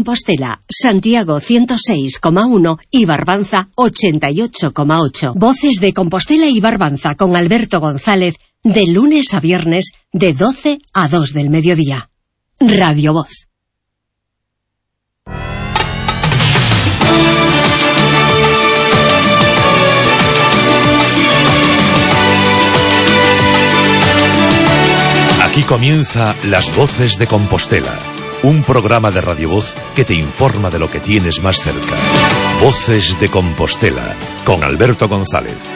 Compostela, Santiago 106,1 y Barbanza 88,8. Voces de Compostela y Barbanza con Alberto González, de lunes a viernes, de 12 a 2 del mediodía. Radio Voz. Aquí comienza Las Voces de Compostela, un programa de Radio Voz que te informa de lo que tienes más cerca. Voces de Compostela, con Alberto González.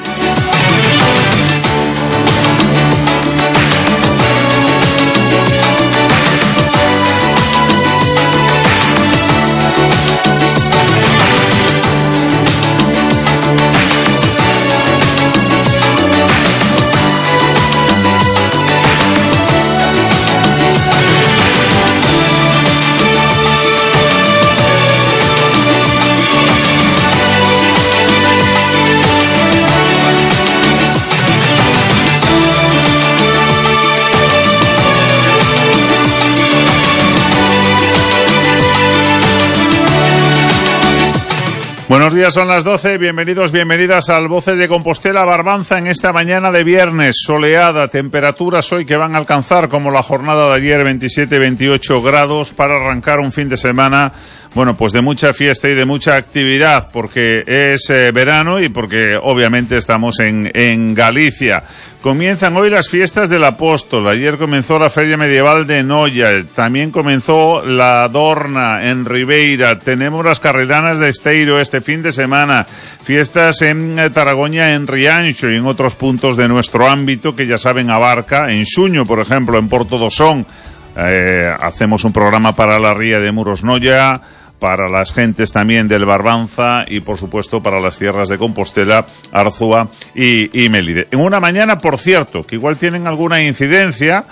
Buenos días, son las 12, bienvenidos, bienvenidas al Voces de Compostela Barbanza en esta mañana de viernes, soleada, temperaturas hoy que van a alcanzar como la jornada de ayer 27-28 grados para arrancar un fin de semana, bueno, pues de mucha fiesta y de mucha actividad, porque es verano y porque obviamente estamos en Galicia. Comienzan hoy las fiestas del Apóstol. Ayer comenzó la Feria Medieval de Noia. También comenzó la Dorna en Ribeira. Tenemos las carreranas de Esteiro este fin de semana. Fiestas en Taragoña, en Rianxo y en otros puntos de nuestro ámbito que ya saben abarca. En Xuño, por ejemplo, en Porto do Son. Hacemos un programa para la Ría de Muros Noia, para las gentes también del Barbanza y, por supuesto, para las tierras de Compostela, Arzúa y Mélide. En una mañana, por cierto, que igual tienen alguna incidencia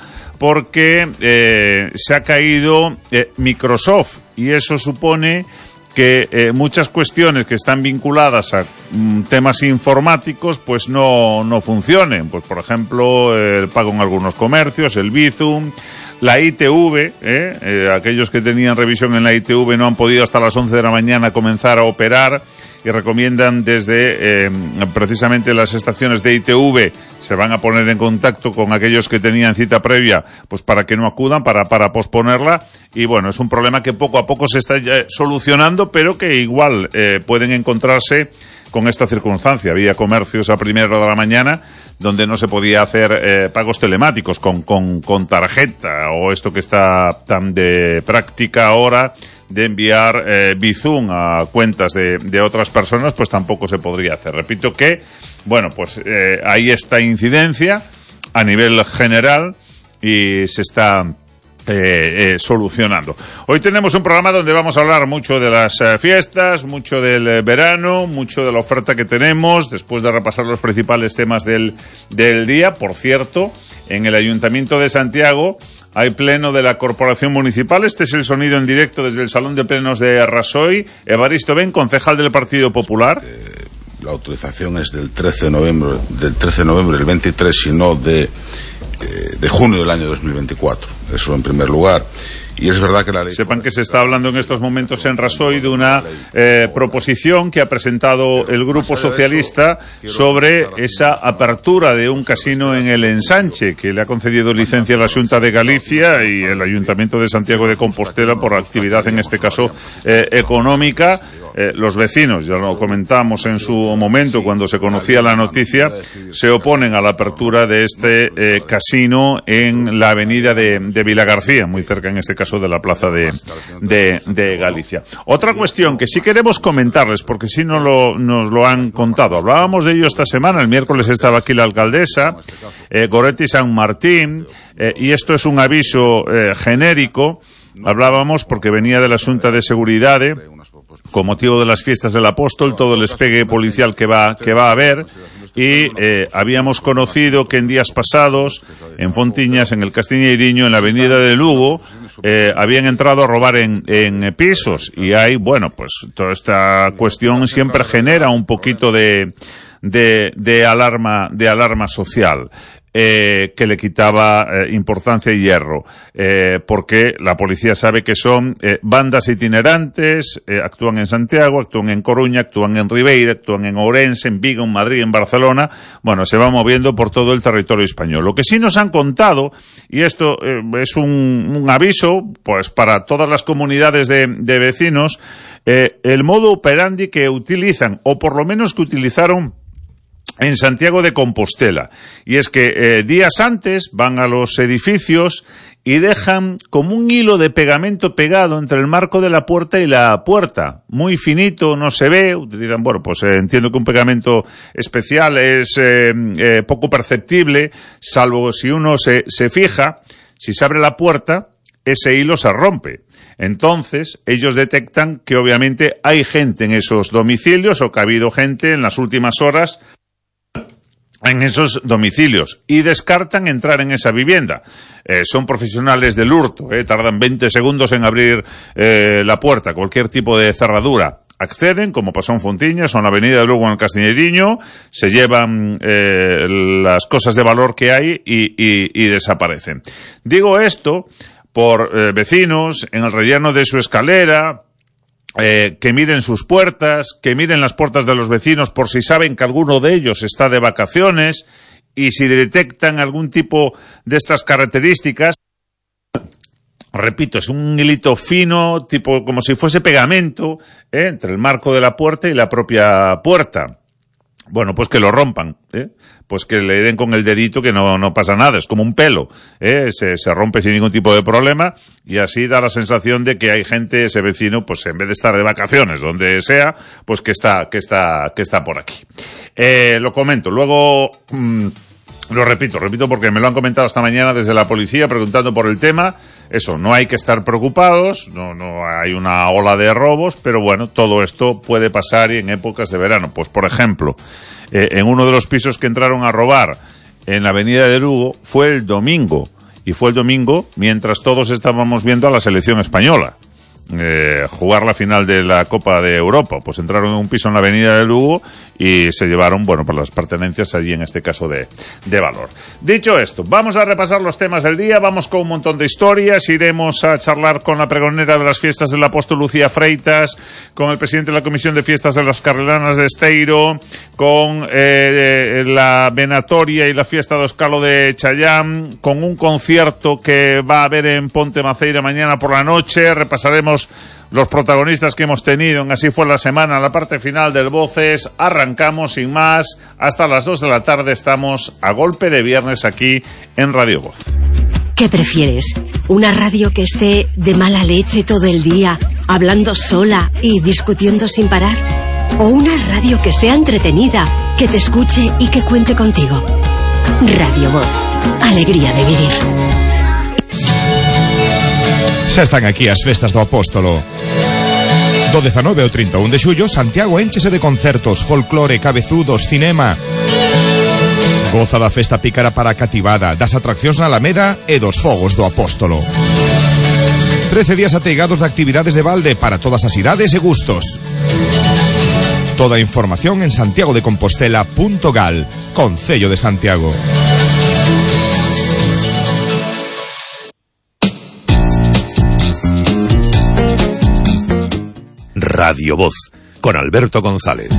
porque se ha caído Microsoft y eso supone que muchas cuestiones que están vinculadas a temas informáticos pues no funcionen. Pues, por ejemplo, el pago en algunos comercios, el Bizum, la ITV, aquellos que tenían revisión en la ITV no han podido hasta las 11 de la mañana comenzar a operar y recomiendan desde precisamente las estaciones de ITV se van a poner en contacto con aquellos que tenían cita previa pues para que no acudan, para posponerla y bueno, es un problema que poco a poco se está solucionando pero que igual pueden encontrarse con esta circunstancia. Había comercios a primera hora de la mañana donde no se podía hacer pagos telemáticos con tarjeta o esto que está tan de práctica ahora de enviar Bizum a cuentas de otras personas, pues tampoco se podría hacer. Repito que, bueno, pues hay esta incidencia a nivel general y se está solucionando. Hoy tenemos un programa donde vamos a hablar mucho de las fiestas, mucho del verano, mucho de la oferta que tenemos, después de repasar los principales temas del día. Por cierto, en el Ayuntamiento de Santiago hay pleno de la Corporación Municipal. Este es el sonido en directo desde el Salón de Plenos de Rasoy. Evaristo Ben, concejal del Partido Popular. La autorización es del 13 de noviembre, el 23, sino de junio del año 2024. Eso en primer lugar. Y es verdad que la ley... Sepan que se está hablando en estos momentos en Rasoy de una proposición que ha presentado el Grupo Socialista sobre esa apertura de un casino en el Ensanche, que le ha concedido licencia a la Xunta de Galicia y el Ayuntamiento de Santiago de Compostela por actividad, en este caso, económica. Los vecinos, ya lo comentamos en su momento cuando se conocía la noticia, se oponen a la apertura de este casino en la avenida de Vilagarcía, muy cerca en este caso de la plaza de Galicia. Otra cuestión que sí queremos comentarles, porque sí nos lo han contado, hablábamos de ello esta semana, el miércoles estaba aquí la alcaldesa, Goretti San Martín, y esto es un aviso genérico, hablábamos porque venía de la Xunta de Seguridad, con motivo de las fiestas del Apóstol, todo el despegue policial que va a haber, y habíamos conocido que en días pasados, en Fontiñas, en el Castiñeiriño, en la avenida de Lugo, habían entrado a robar en pisos, y hay, bueno, pues toda esta cuestión siempre genera un poquito de alarma social. que le quitaba importancia y hierro, porque la policía sabe que son bandas itinerantes, actúan en Santiago, actúan en Coruña, actúan en Ribeira, actúan en Ourense, en Vigo, en Madrid, en Barcelona. Bueno, se van moviendo por todo el territorio español. Lo que sí nos han contado, y esto es un aviso pues para todas las comunidades de vecinos, el modo operandi que utilizan, o por lo menos que utilizaron en Santiago de Compostela, y es que días antes van a los edificios y dejan como un hilo de pegamento pegado entre el marco de la puerta y la puerta, muy finito, no se ve, utilizan, bueno, pues entiendo que un pegamento especial es poco perceptible, salvo si uno se fija, si se abre la puerta, ese hilo se rompe. Entonces, ellos detectan que obviamente hay gente en esos domicilios, o que ha habido gente en las últimas horas en esos domicilios, y descartan entrar en esa vivienda. Son profesionales del hurto, tardan 20 segundos en abrir la puerta, cualquier tipo de cerradura. Acceden, como pasó en Fontiñas o en la avenida de Lugo en el Castiñeiriño, se llevan las cosas de valor que hay y desaparecen. Digo esto por vecinos en el relleno de su escalera, que miren sus puertas, que miren las puertas de los vecinos por si saben que alguno de ellos está de vacaciones, y si detectan algún tipo de estas características, repito, es un hilito fino, tipo como si fuese pegamento, entre el marco de la puerta y la propia puerta. Bueno, pues que lo rompan, pues que le den con el dedito, que no pasa nada, es como un pelo, se rompe sin ningún tipo de problema, y así da la sensación de que hay gente, ese vecino, pues en vez de estar de vacaciones, donde sea, pues que está por aquí. Lo comento, luego, lo repito porque me lo han comentado esta mañana desde la policía preguntando por el tema. Eso, no hay que estar preocupados, no hay una ola de robos, pero bueno, todo esto puede pasar y en épocas de verano. Pues por ejemplo, en uno de los pisos que entraron a robar en la avenida de Lugo fue el domingo mientras todos estábamos viendo a la selección española jugar la final de la Copa de Europa. Pues entraron en un piso en la avenida de Lugo y se llevaron, bueno, pues las pertenencias allí, en este caso de valor. Dicho esto, vamos a repasar los temas del día, vamos con un montón de historias, iremos a charlar con la pregonera de las fiestas del Apóstol, Lucía Freitas, con el presidente de la Comisión de Fiestas de las Carrelanas de Esteiro, con la venatoria y la fiesta de Oscalo de Chayán, con un concierto que va a haber en Ponte Maceira mañana por la noche. Repasaremos los protagonistas que hemos tenido en Así fue la semana, la parte final del Voces. Arrancamos sin más, hasta las 2 de la tarde estamos a golpe de viernes aquí en Radio Voz. ¿Qué prefieres? ¿Una radio que esté de mala leche todo el día, hablando sola y discutiendo sin parar? ¿O una radio que sea entretenida, que te escuche y que cuente contigo? Radio Voz, alegría de vivir. Xa están aquí as festas do Apóstolo. Do 19 ao 31 de xullo, Santiago énchese de concertos, folclore, cabezudos, cinema. Goza da festa pícara para a cativada, das atraccións na Alameda e dos fogos do Apóstolo. 13 días ateigados de actividades de balde para todas as idades e gustos. Toda a información en santiagodecompostela.gal, Concello de Santiago. Radio Voz, con Alberto González.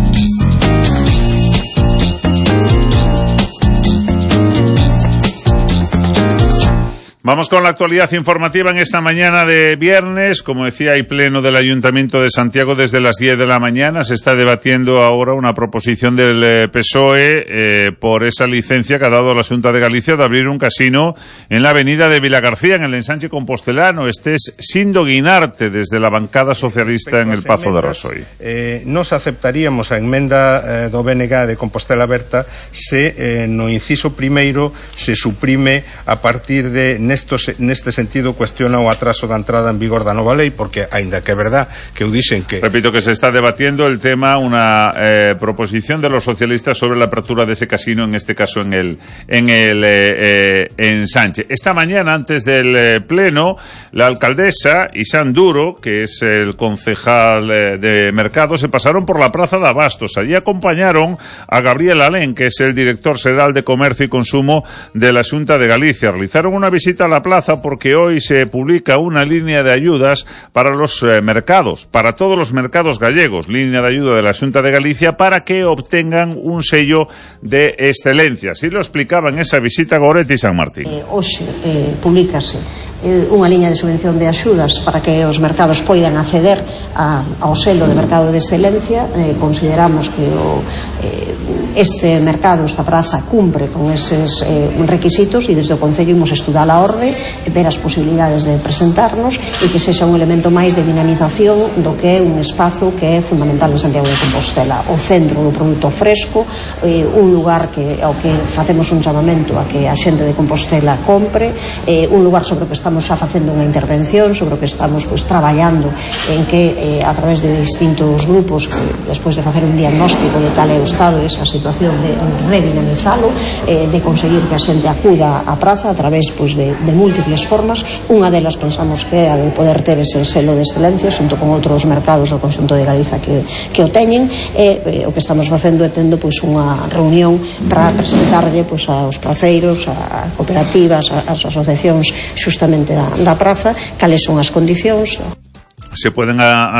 Vamos con la actualidad informativa en esta mañana de viernes. Como decía, hay pleno del Ayuntamiento de Santiago desde las 10 de la mañana. Se está debatiendo ahora una proposición del PSOE por esa licencia que ha dado la Xunta de Galicia de abrir un casino en la avenida de Vilagarcía, en el ensanche compostelano. Este es Sindo Guinarte, desde la bancada socialista en el Pazo de Rasoy. Nos aceptaríamos a emenda do BNG de Compostela Berta se no inciso primeiro se suprime a partir de neste sentido cuestiona o atraso da entrada en vigor da nova lei, porque aínda que é verdad que eu dixen que... Repito que se está debatiendo el tema, una proposición de los socialistas sobre la apertura de ese casino, en este caso en Sánchez. Esta mañana, antes del pleno, la alcaldesa Isán Duro, que es el concejal de mercado, se pasaron por la plaza de Abastos. Allí acompañaron a Gabriel Alén, que es el director xeral de Comercio y Consumo de la Xunta de Galicia. Realizaron una visita a la plaza porque hoy se publica una línea de ayudas para los mercados, para todos los mercados gallegos, línea de ayuda de la Xunta de Galicia para que obtengan un sello de excelencia. Así lo explicaba en esa visita Goretti San Martín. Hoxe publícase unha liña de subvención de axudas para que os mercados poidan acceder ao selo de mercado de excelencia. Consideramos que este mercado, esta praza, cumpre con eses requisitos e desde o Concello imos estudar a orde, ver as posibilidades de presentarnos e que sexa un elemento máis de dinamización do que é un espazo que é fundamental en Santiago de Compostela, o centro do produto fresco, un lugar ao que facemos un chamamento a que a xente de Compostela compre, un lugar sobre o que estamos xa facendo unha intervención, sobre o que estamos traballando en que a través de distintos grupos, que despois de facer un diagnóstico de cal é o estado desa situación, de redinamizalo, de conseguir que a xente acuda á praza a través de múltiples formas. Unha delas pensamos que é a de poder ter ese selo de excelencia xunto con outros mercados do conxunto de Galiza que o teñen, e o que estamos facendo é tendo unha reunión para presentarlle aos praceiros, a cooperativas, as asociacións xustamente da praza, cales son as condicións. Se pueden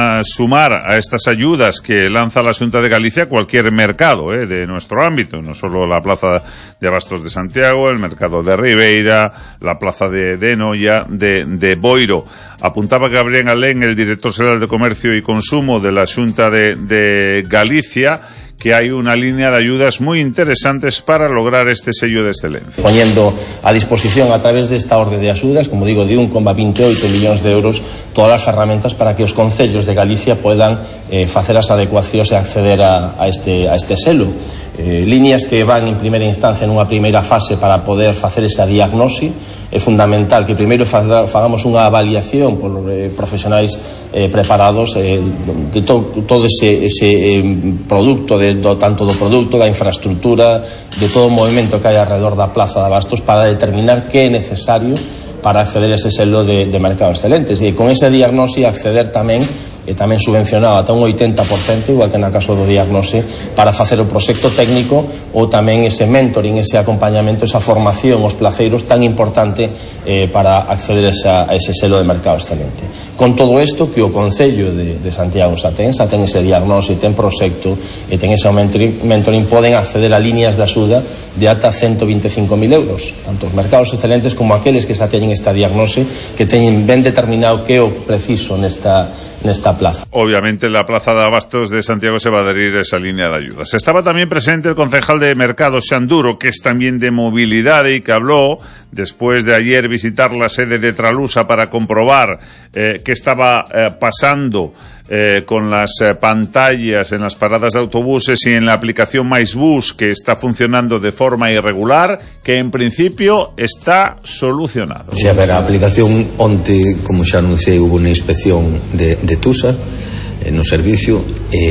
sumar a estas ayudas que lanza la Xunta de Galicia cualquier mercado de nuestro ámbito, no solo la Plaza de Abastos de Santiago, el Mercado de Ribeira, la Plaza de Noia, de Boiro. Apuntaba Gabriel Alén, el director xeral de Comercio y Consumo de la Xunta de Galicia, que hay una línea de ayudas muy interesantes para lograr este sello de excelencia. Poniendo a disposición a través de esta orde de ayudas, como digo, de 1,28 millóns de euros, todas as ferramentas para que os concellos de Galicia podan facer as adecuacións e acceder a este selo. Líneas que van en primeira instancia nunha primeira fase para poder facer esa diagnosi. É fundamental que primeiro fagamos unha avaliación por profesionais preparados de todo ese produto, tanto do produto, da infraestructura, de todo o movimento que hai alrededor da Plaza de Abastos, para determinar que é necesario para acceder a ese selo de mercado excelentes. E con ese diagnosi acceder tamén subvencionado ata un 80%, igual que na caso do diagnose, para facer o proxecto técnico ou tamén ese mentoring, ese acompañamento, esa formación aos placeiros tan importante para acceder a ese selo de mercado excelente. Con todo isto, que o Concello de Santiago xa ten ese diagnose, ten proxecto e ten ese mentoring, poden acceder a líneas de axuda de ata 125.000 euros, tanto os mercados excelentes como aqueles que xa teñen esta diagnose, que teñen ben determinado que é o preciso nesta plaza. Obviamente la Plaza de Abastos de Santiago se va a adherir a esa línea de ayudas. Estaba también presente el concejal de Mercado Xan Duro, que es también de movilidad y que habló después de ayer visitar la sede de Tralusa para comprobar qué estaba pasando con las pantallas en las paradas de autobuses y en la aplicación MaisBus, que está funcionando de forma irregular, que en principio está solucionado. A ver, a aplicación onte, como xa anunciei, hubo unha inspección de TUSA no servicio,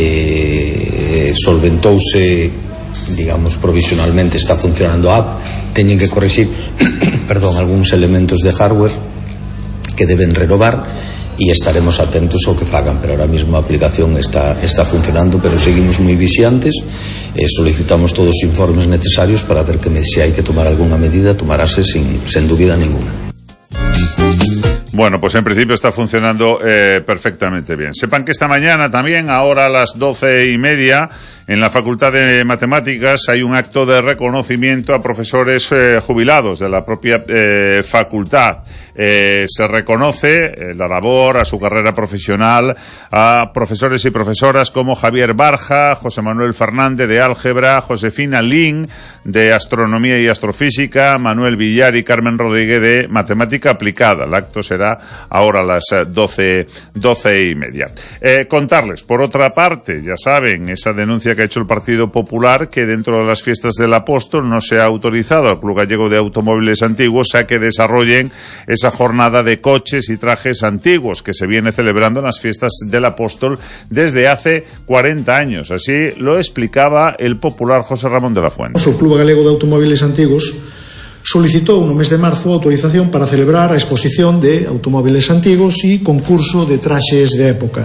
solventouse, digamos, provisionalmente está funcionando a app. Teñen que corrixir algúns elementos de hardware que deben renovar e estaremos atentos ao que fagan, pero ahora mismo a aplicación está funcionando, pero seguimos moi vixiantes, solicitamos todos os informes necesarios para ver que se hai que tomar algunha medida, tomarase sen dúbida ninguna. Bueno, pues en principio está funcionando perfectamente bien. Sepan que esta mañana también, ahora a las 12:30, en la Facultad de Matemáticas hay un acto de reconocimiento a profesores jubilados de la propia facultad. Se reconoce la labor, a su carrera profesional, a profesores y profesoras como Javier Barja, José Manuel Fernández de Álgebra, Josefina Lin de Astronomía y Astrofísica, Manuel Villar y Carmen Rodríguez de Matemática Aplicada. El acto será ahora a las 12:30. Contarles, por otra parte, ya saben, esa denuncia que ha hecho el Partido Popular, que dentro de las fiestas del Apóstol no se ha autorizado al Club Gallego de Automóviles Antiguos a que desarrollen esa jornada de coches y trajes antiguos que se viene celebrando en las fiestas del Apóstol desde hace 40 años. Así lo explicaba el popular José Ramón de la Fuente. O Club Galego de Automóviles Antigos solicitou no mes de marzo autorización para celebrar a exposición de automóviles antigos e concurso de traxes de época.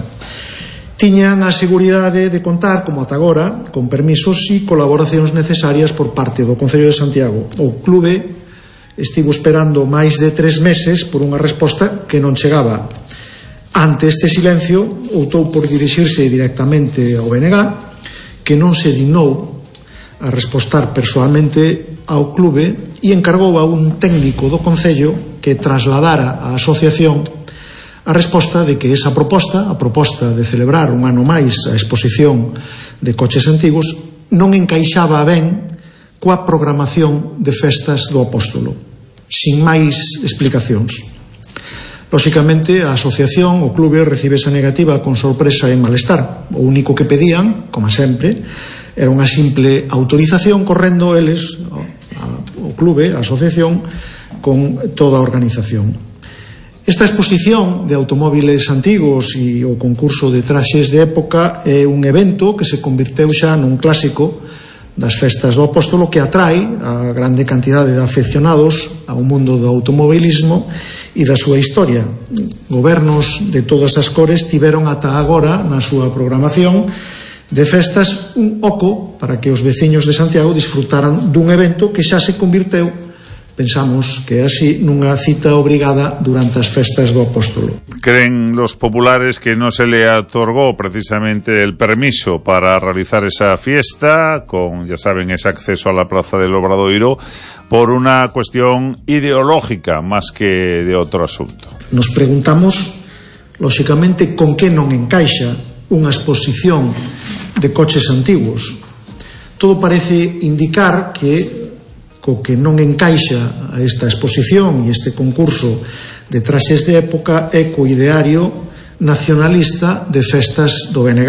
Tiñan a seguridade de contar, como ata agora, con permisos e colaboracións necesarias por parte do Concello de Santiago. O clube estivo esperando máis de 3 meses por unha resposta que non chegaba. Ante este silencio, optou por dirixirse directamente ao BNG, que non se dignou a respostar persoalmente ao clube e encargou a un técnico do Concello que trasladara á asociación a resposta de que esa proposta, a proposta de celebrar un ano máis a exposición de coches antigos, non encaixaba ben coa programación de festas do Apóstolo, sin máis explicacións. Lóxicamente, a asociación, o clube, recibe esa negativa con sorpresa e malestar. O único que pedían, como sempre, era unha simple autorización, correndo eles, o clube, a asociación, con toda a organización. Esta exposición de automóviles antigos e o concurso de traxes de época é un evento que se convirteu xa nun clásico das festas do Apóstolo, que atrae a grande cantidade de afeccionados ao mundo do automobilismo e da súa historia. Gobernos de todas as cores tiveron ata agora na súa programación de festas un oco para que os veciños de Santiago disfrutaran dun evento que xa se convirteu, pensamos que é así, nunha cita obrigada durante as festas do Apóstolo. Creen los populares que no se le otorgó precisamente el permiso para realizar esa fiesta, con, ya saben, ese acceso a la Plaza del Obradoiro, por una cuestión ideológica más que de otro asunto. Nos preguntamos, lóxicamente, con que non encaixa unha exposición de coches antiguos. Todo parece indicar que co que non encaixa a esta exposición e este concurso de traxes de época é co ideario nacionalista de festas do BNG.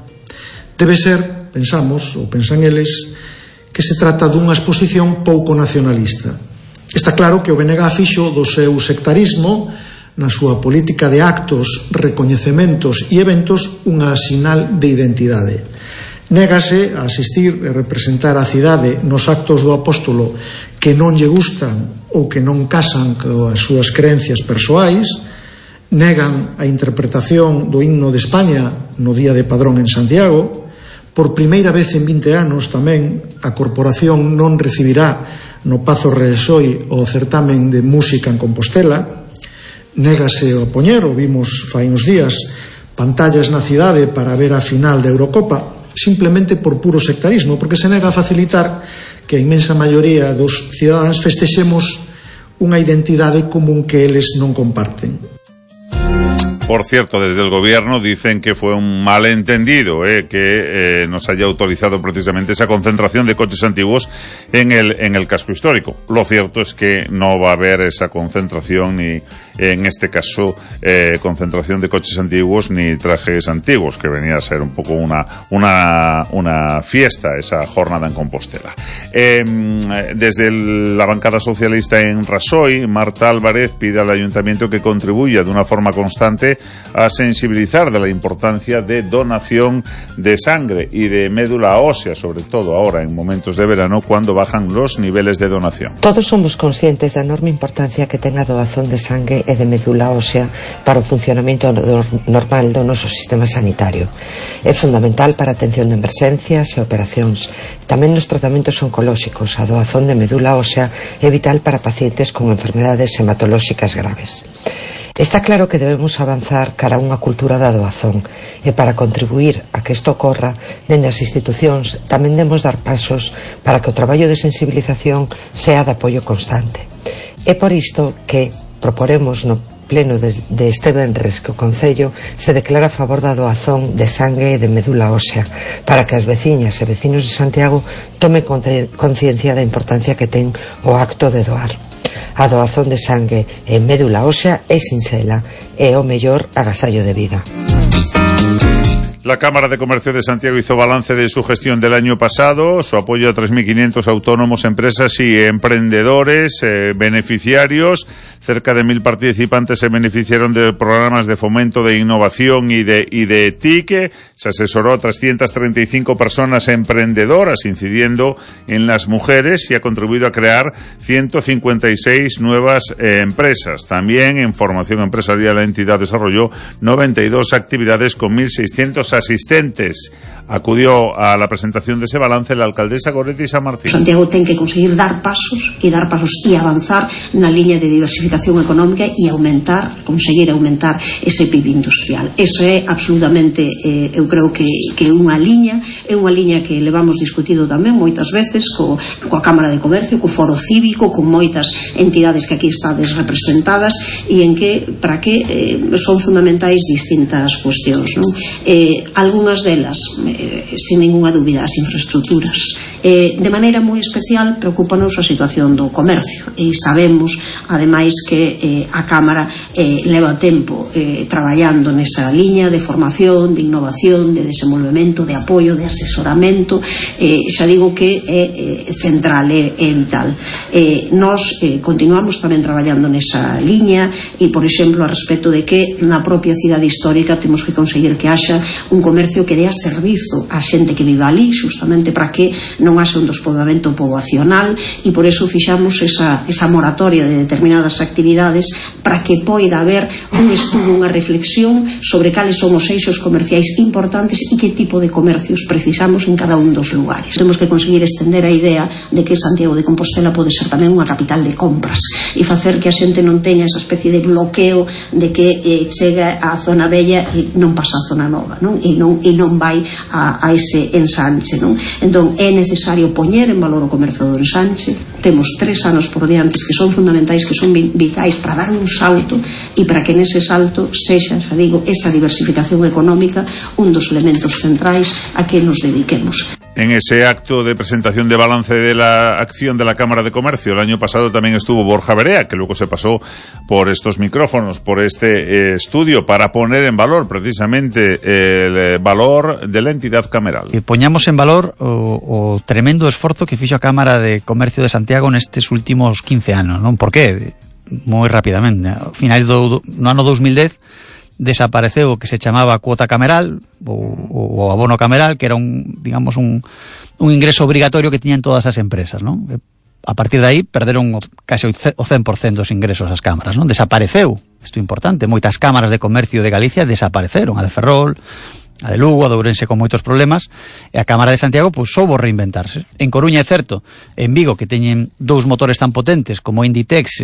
Debe ser, pensamos, ou pensan eles, que se trata dunha exposición pouco nacionalista. Está claro que o BNG fixo do seu sectarismo na súa política de actos, recoñecementos e eventos unha sinal de identidade. Négase a asistir e representar a cidade nos actos do Apóstolo que non lle gustan ou que non casan coas súas creencias persoais, negan a interpretación do himno de España no Día de Padrón en Santiago. Por primeira vez en 20 anos tamén a corporación non recibirá no Pazo Reesoi o certamen de música en Compostela. Négase a poñer, o vimos fai uns días, pantallas na cidade para ver a final da Eurocopa, simplemente por puro sectarismo, porque se nega a facilitar que a inmensa maioría dos cidadáns festexemos unha identidade común que eles non comparten. Por cierto, desde el gobierno dicen que fue un malentendido que nos haya autorizado precisamente esa concentración de coches antiguos en el casco histórico. Lo cierto es que no va a haber esa concentración ni, en este caso, concentración de coches antiguos ni trajes antiguos, que venía a ser un poco una fiesta, esa jornada en Compostela. Desde la bancada socialista en Rasoy, Marta Álvarez pide al ayuntamiento que contribuya de una forma constante a sensibilizar de la importancia de donación de sangre y de médula ósea, sobre todo ahora en momentos de verano cuando bajan los niveles de donación. Todos somos conscientes da enorme importancia que ten a doación de sangue e de médula ósea para o funcionamento normal do noso sistema sanitario. É fundamental para a atención de emerxencias e operacións. Tamén nos tratamentos oncolóxicos, a doación de médula ósea é vital para pacientes con enfermedades hematolóxicas graves. Está claro que debemos avanzar cara a unha cultura da doazón e para contribuir a que isto ocorra dende as institucións tamén debemos dar pasos para que o traballo de sensibilización sea de apoio constante. É por isto que Proporemos no pleno de este venres que o Concello se declara a favor da doazón de sangue e de médula ósea para que as veciñas e vecinos de Santiago tomen conciencia da importancia que ten o acto de doar. A doazón de sangue e médula ósea é sinxela e o mellor agasallo de vida. La Cámara de Comercio de Santiago hizo balance de su gestión del año pasado, su apoyo a 3.500 autónomos, empresas y emprendedores, beneficiarios. Cerca de 1.000 participantes se beneficiaron de programas de fomento de innovación y de TIC. Se asesoró a 335 personas emprendedoras, incidiendo en las mujeres, y ha contribuido a crear 156 nuevas empresas. También en formación empresarial la entidad desarrolló 92 actividades con 1.600 asistentes. Acudió a la presentación de ese balance la alcaldesa Goretti San Martín. Santiago ten que conseguir dar pasos e avanzar na liña de diversificación económica e conseguir aumentar ese PIB industrial. Eso é absolutamente, eu creo que é unha liña que levamos discutido tamén moitas veces coa Cámara de Comercio, co Foro Cívico, con moitas entidades que aquí estades representadas, e en que, para que son fundamentais distintas cuestións, non? Algunhas delas, sin ninguna dúbida, as infraestructuras. De maneira moi especial preocúpanos a situación do comercio, e sabemos ademais que a Cámara leva tempo traballando nesa liña de formación, de innovación, de desenvolvemento, de apoio, de asesoramento. Xa digo que é central, é vital. Nós continuamos tamén traballando nesa liña, e por exemplo a respecto de que na propia cidade histórica temos que conseguir que haxa un comercio que dea servizo á xente que vive ali, justamente para que non haxa un despoboamento poboacional, e por eso fixamos esa moratoria de determinadas actividades para que poida haber un estudo, unha reflexión sobre cales son os eixos comerciais importantes e que tipo de comercios precisamos en cada un dos lugares. Temos que conseguir estender a idea de que Santiago de Compostela pode ser tamén unha capital de compras e facer que a xente non teña esa especie de bloqueo de que chega á zona bella e non pasa á zona nova, non? E non vai a ese ensanche, non? Entón é necesario poñer en valor o comercio do ensanche. Temos 3 anos por diante que son fundamentais, que son vitais para dar un salto, e para que nese salto sexa, xa digo, esa diversificación económica un dos elementos centrais a que nos dediquemos. En ese acto de presentación de balance de la acción de la Cámara de Comercio el año pasado también estuvo Borja Berea, que luego se pasó por estos micrófonos, por este estudio, para poner en valor precisamente el valor de la entidad cameral. Poñamos en valor o tremendo esforzo que fixo a Cámara de Comercio de Santiago nestes últimos 15 anos, non? Por qué? Moi rapidamente. A finais no ano 2010 desapareceu o que se chamaba cuota cameral ou abono cameral, que era un ingreso obrigatorio que tiñan todas as empresas, non? A partir de aí perderon case o 100% dos ingresos as cámaras, non? Desapareceu, isto é importante, moitas cámaras de comercio de Galicia desapareceron, a de Ferrol, a de Lugo, a de Ourense con moitos problemas, e a Cámara de Santiago soubo reinventarse. En Coruña é certo, en Vigo, que teñen 2 motores tan potentes como Inditex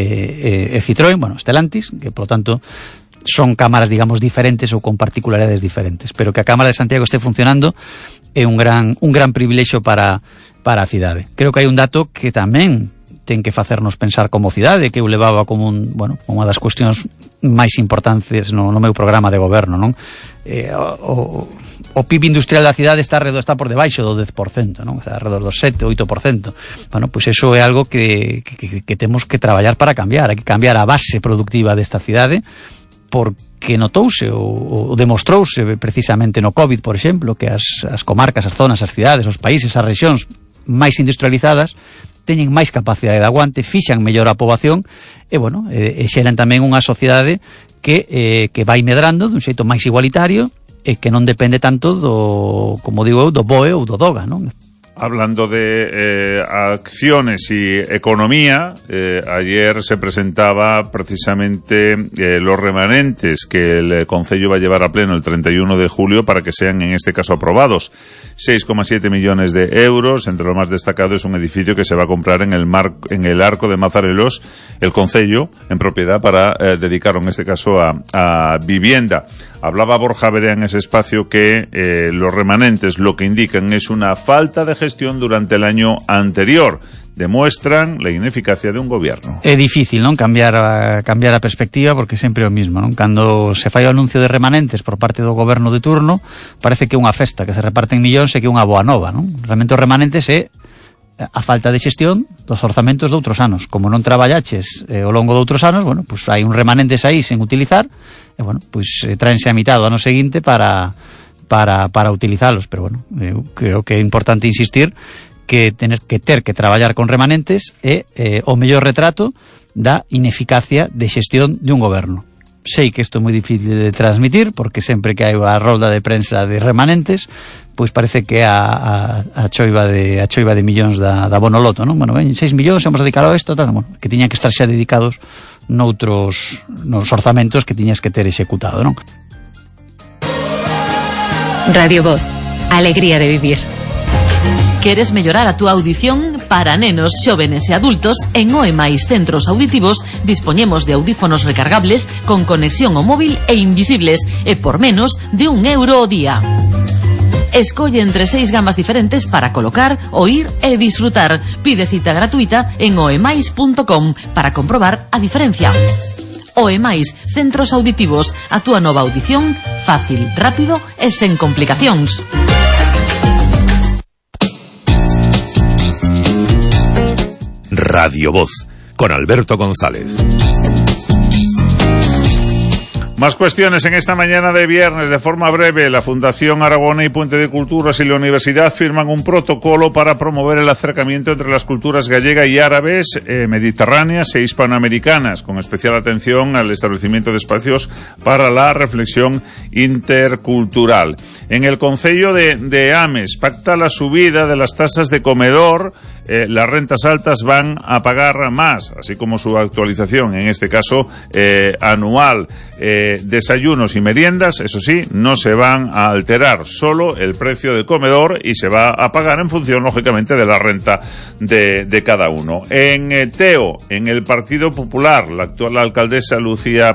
e Citroën, Stellantis, que polo tanto son cámaras, digamos, diferentes ou con particularidades diferentes, pero que a Cámara de Santiago este funcionando é un gran privilexio para a cidade. Creo que hai un dato que tamén ten que facernos pensar como cidade, que eu levaba como unha das cuestións máis importantes no meu programa de goberno, non? O PIB industrial da cidade está por debaixo do 10%, non? O sea, alrededor do 7-8%. Pois eso é algo que temos que traballar para cambiar. Hai que cambiar a base productiva desta cidade, porque notouse ou demostrouse precisamente no COVID, por exemplo, que as comarcas, as zonas, as cidades, os países, as rexións máis industrializadas teñen máis capacidade de aguante, fixan mellor a poboación e xeran tamén unha sociedade que vai medrando dun xeito máis igualitario e que non depende tanto como digo eu, do BOE ou do DOGA, non? Hablando de acciones y economía, ayer se presentaba precisamente los remanentes que el Concello va a llevar a pleno el 31 de julio para que sean, en este caso, aprobados. 6,7 millones de euros. Entre lo más destacado es un edificio que se va a comprar en el Arco de Mazarelos, el Concello, en propiedad, para dedicarlo, en este caso, a vivienda. Hablaba Borja Berea en ese espacio que los remanentes lo que indican es una falta de gestión durante el año anterior. demuestran la ineficacia de un gobierno. É difícil, non, cambiar a perspectiva, porque sempre é o mismo, non? Cando se fai o anuncio de remanentes por parte do goberno de turno, parece que é unha festa, que se reparten millóns e que é unha boa nova, non? Realmente os remanentes é a falta de xestión dos orzamentos de outros anos. Como non traballaches ao longo de outros anos, bueno, pues hai un remanentes aí sen utilizar, e bueno, pues traense a mitad do ano seguinte para utilizalos, pero bueno, eu creo que é importante insistir que ter que traballar con remanentes é o mellor retrato da ineficacia de xestión de un goberno. Sei que isto é moi difícil de transmitir, porque sempre que hai a rolda de prensa de remanentes, pois parece que é a choiva de millóns da Bonoloto, non? Bueno, 6 millóns, vamos a dedicar a isto, tal, bueno, que tiñan que estar xa dedicados nos orzamentos que tiñas que ter executado, non? Radio Voz, alegría de vivir. ¿Queres mellorar a túa audición? Para nenos, xóvenes e adultos, en OEMAIS Centros Auditivos dispoñemos de audífonos recargables con conexión ao móvil e invisibles, e por menos de €1 ao día. Escolle entre 6 gamas diferentes para colocar, oír e disfrutar. Pide cita gratuita en oemais.com para comprobar a diferencia. OEMAIS Centros Auditivos, a túa nova audición fácil, rápido e sen complicacións. Radio Voz, con Alberto González. Más cuestiones en esta mañana de viernes. De forma breve, la Fundación Aragona y Puente de Culturas y la Universidad firman un protocolo para promover el acercamiento entre las culturas gallega y árabes, mediterráneas e hispanoamericanas, con especial atención al establecimiento de espacios para la reflexión intercultural. En el concello de Ames pacta la subida de las tasas de comedor. Las rentas altas van a pagar más, así como su actualización, en este caso anual. Desayunos y meriendas, eso sí, no se van a alterar, solo el precio de comedor, y se va a pagar en función, lógicamente, de la renta de cada uno. En Teo, en el Partido Popular, la actual alcaldesa Lucía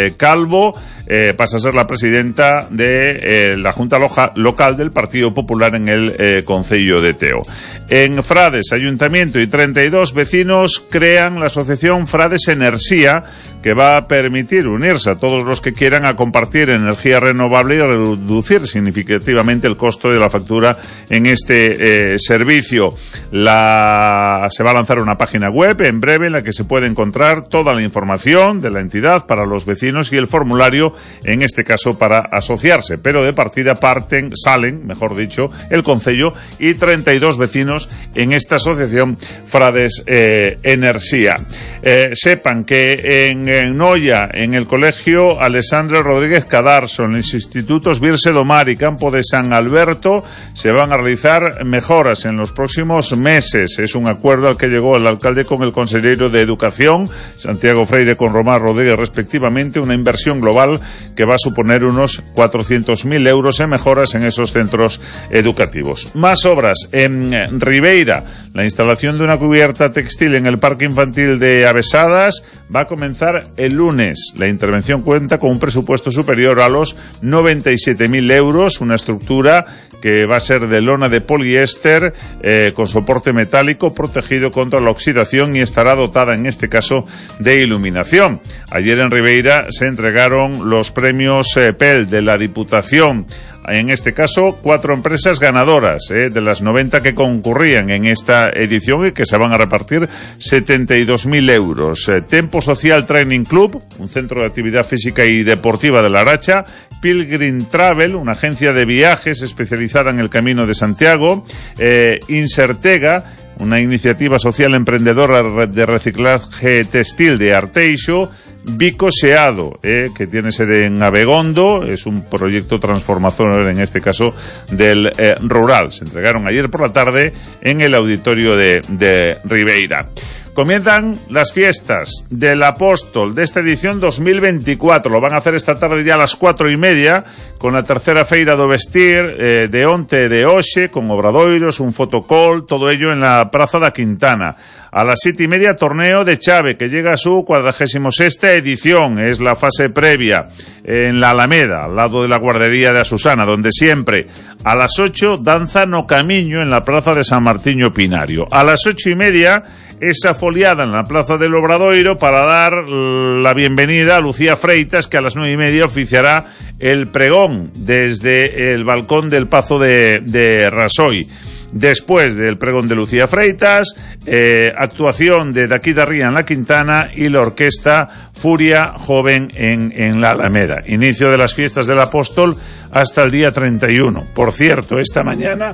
Calvo pasa a ser la presidenta de la Junta Local del Partido Popular en el concello de Teo. En Frades, Ayuntamiento y 32 vecinos crean la asociación Frades Enerxía, que va a permitir unirse a todos los que quieran a compartir energía renovable y a reducir significativamente el costo de la factura en este servicio. Se va a lanzar una página web en breve en la que se puede encontrar toda la información de la entidad para los vecinos y el formulario, en este caso, para asociarse. Pero de partida salen, mejor dicho, el concello y 32 vecinos en esta asociación Frades Enerxía. Sepan que en Noia, en el colegio Alessandro Rodríguez Cadarso, en los institutos Virse do Mar y Campo de San Alberto, se van a realizar mejoras en los próximos meses. Es un acuerdo al que llegó el alcalde con el consejero de Educación, Santiago Freire, con Román Rodríguez, respectivamente, una inversión global que va a suponer unos 400.000 euros en mejoras en esos centros educativos. Más obras en Ribeira. La instalación de una cubierta textil en el Parque Infantil de Avesadas va a comenzar el lunes. La intervención cuenta con un presupuesto superior a los 97.000 euros, una estructura que va a ser de lona de poliéster con soporte metálico protegido contra la oxidación y estará dotada, en este caso, de iluminación. Ayer en Ribeira se entregaron los premios PEL de la Diputación. En este caso, 4 empresas ganadoras de las 90 que concurrían en esta edición y que se van a repartir 72.000 euros. Tempo Social Training Club, un centro de actividad física y deportiva de La Aracha. Pilgrim Travel, una agencia de viajes especializada en el Camino de Santiago. Insertega, una iniciativa social emprendedora de reciclaje textil de Arteixo. Bico Seado, que tiene sede en Abegondo, es un proyecto transformador, en este caso, del rural. Se entregaron ayer por la tarde en el auditorio de Ribeira. Comienzan las fiestas del Apóstol de esta edición 2024. Lo van a hacer esta tarde ya a las 4:30 con la tercera feira do vestir de onte e de hoxe, con obradoiros, un fotocall, todo ello en la Praza da Quintana. A las 7:30 torneo de chave que llega a su 46ª edición. Es la fase previa en la Alameda, al lado de la guardería de Asusana, donde siempre. A las 8 danza no camiño en la Plaza de San Martiño Pinario. A las 8:30 esa foliada en la Plaza del Obradoiro para dar la bienvenida a Lucía Freitas, que a las 9:30 oficiará el pregón desde el balcón del Pazo de Rasoy. Después del pregón de Lucía Freitas, actuación de Daquí da Ría en la Quintana y la orquesta Furia Joven en la Alameda. Inicio de las fiestas del Apóstol hasta el día 31. Por cierto, esta mañana,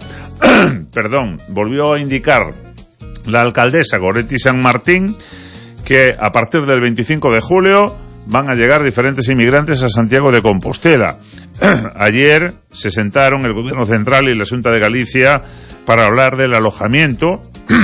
volvió a indicar la alcaldesa Goretti San Martín que a partir del 25 de julio van a llegar diferentes inmigrantes a Santiago de Compostela. Ayer se sentaron el Gobierno Central y la Xunta de Galicia para hablar del alojamiento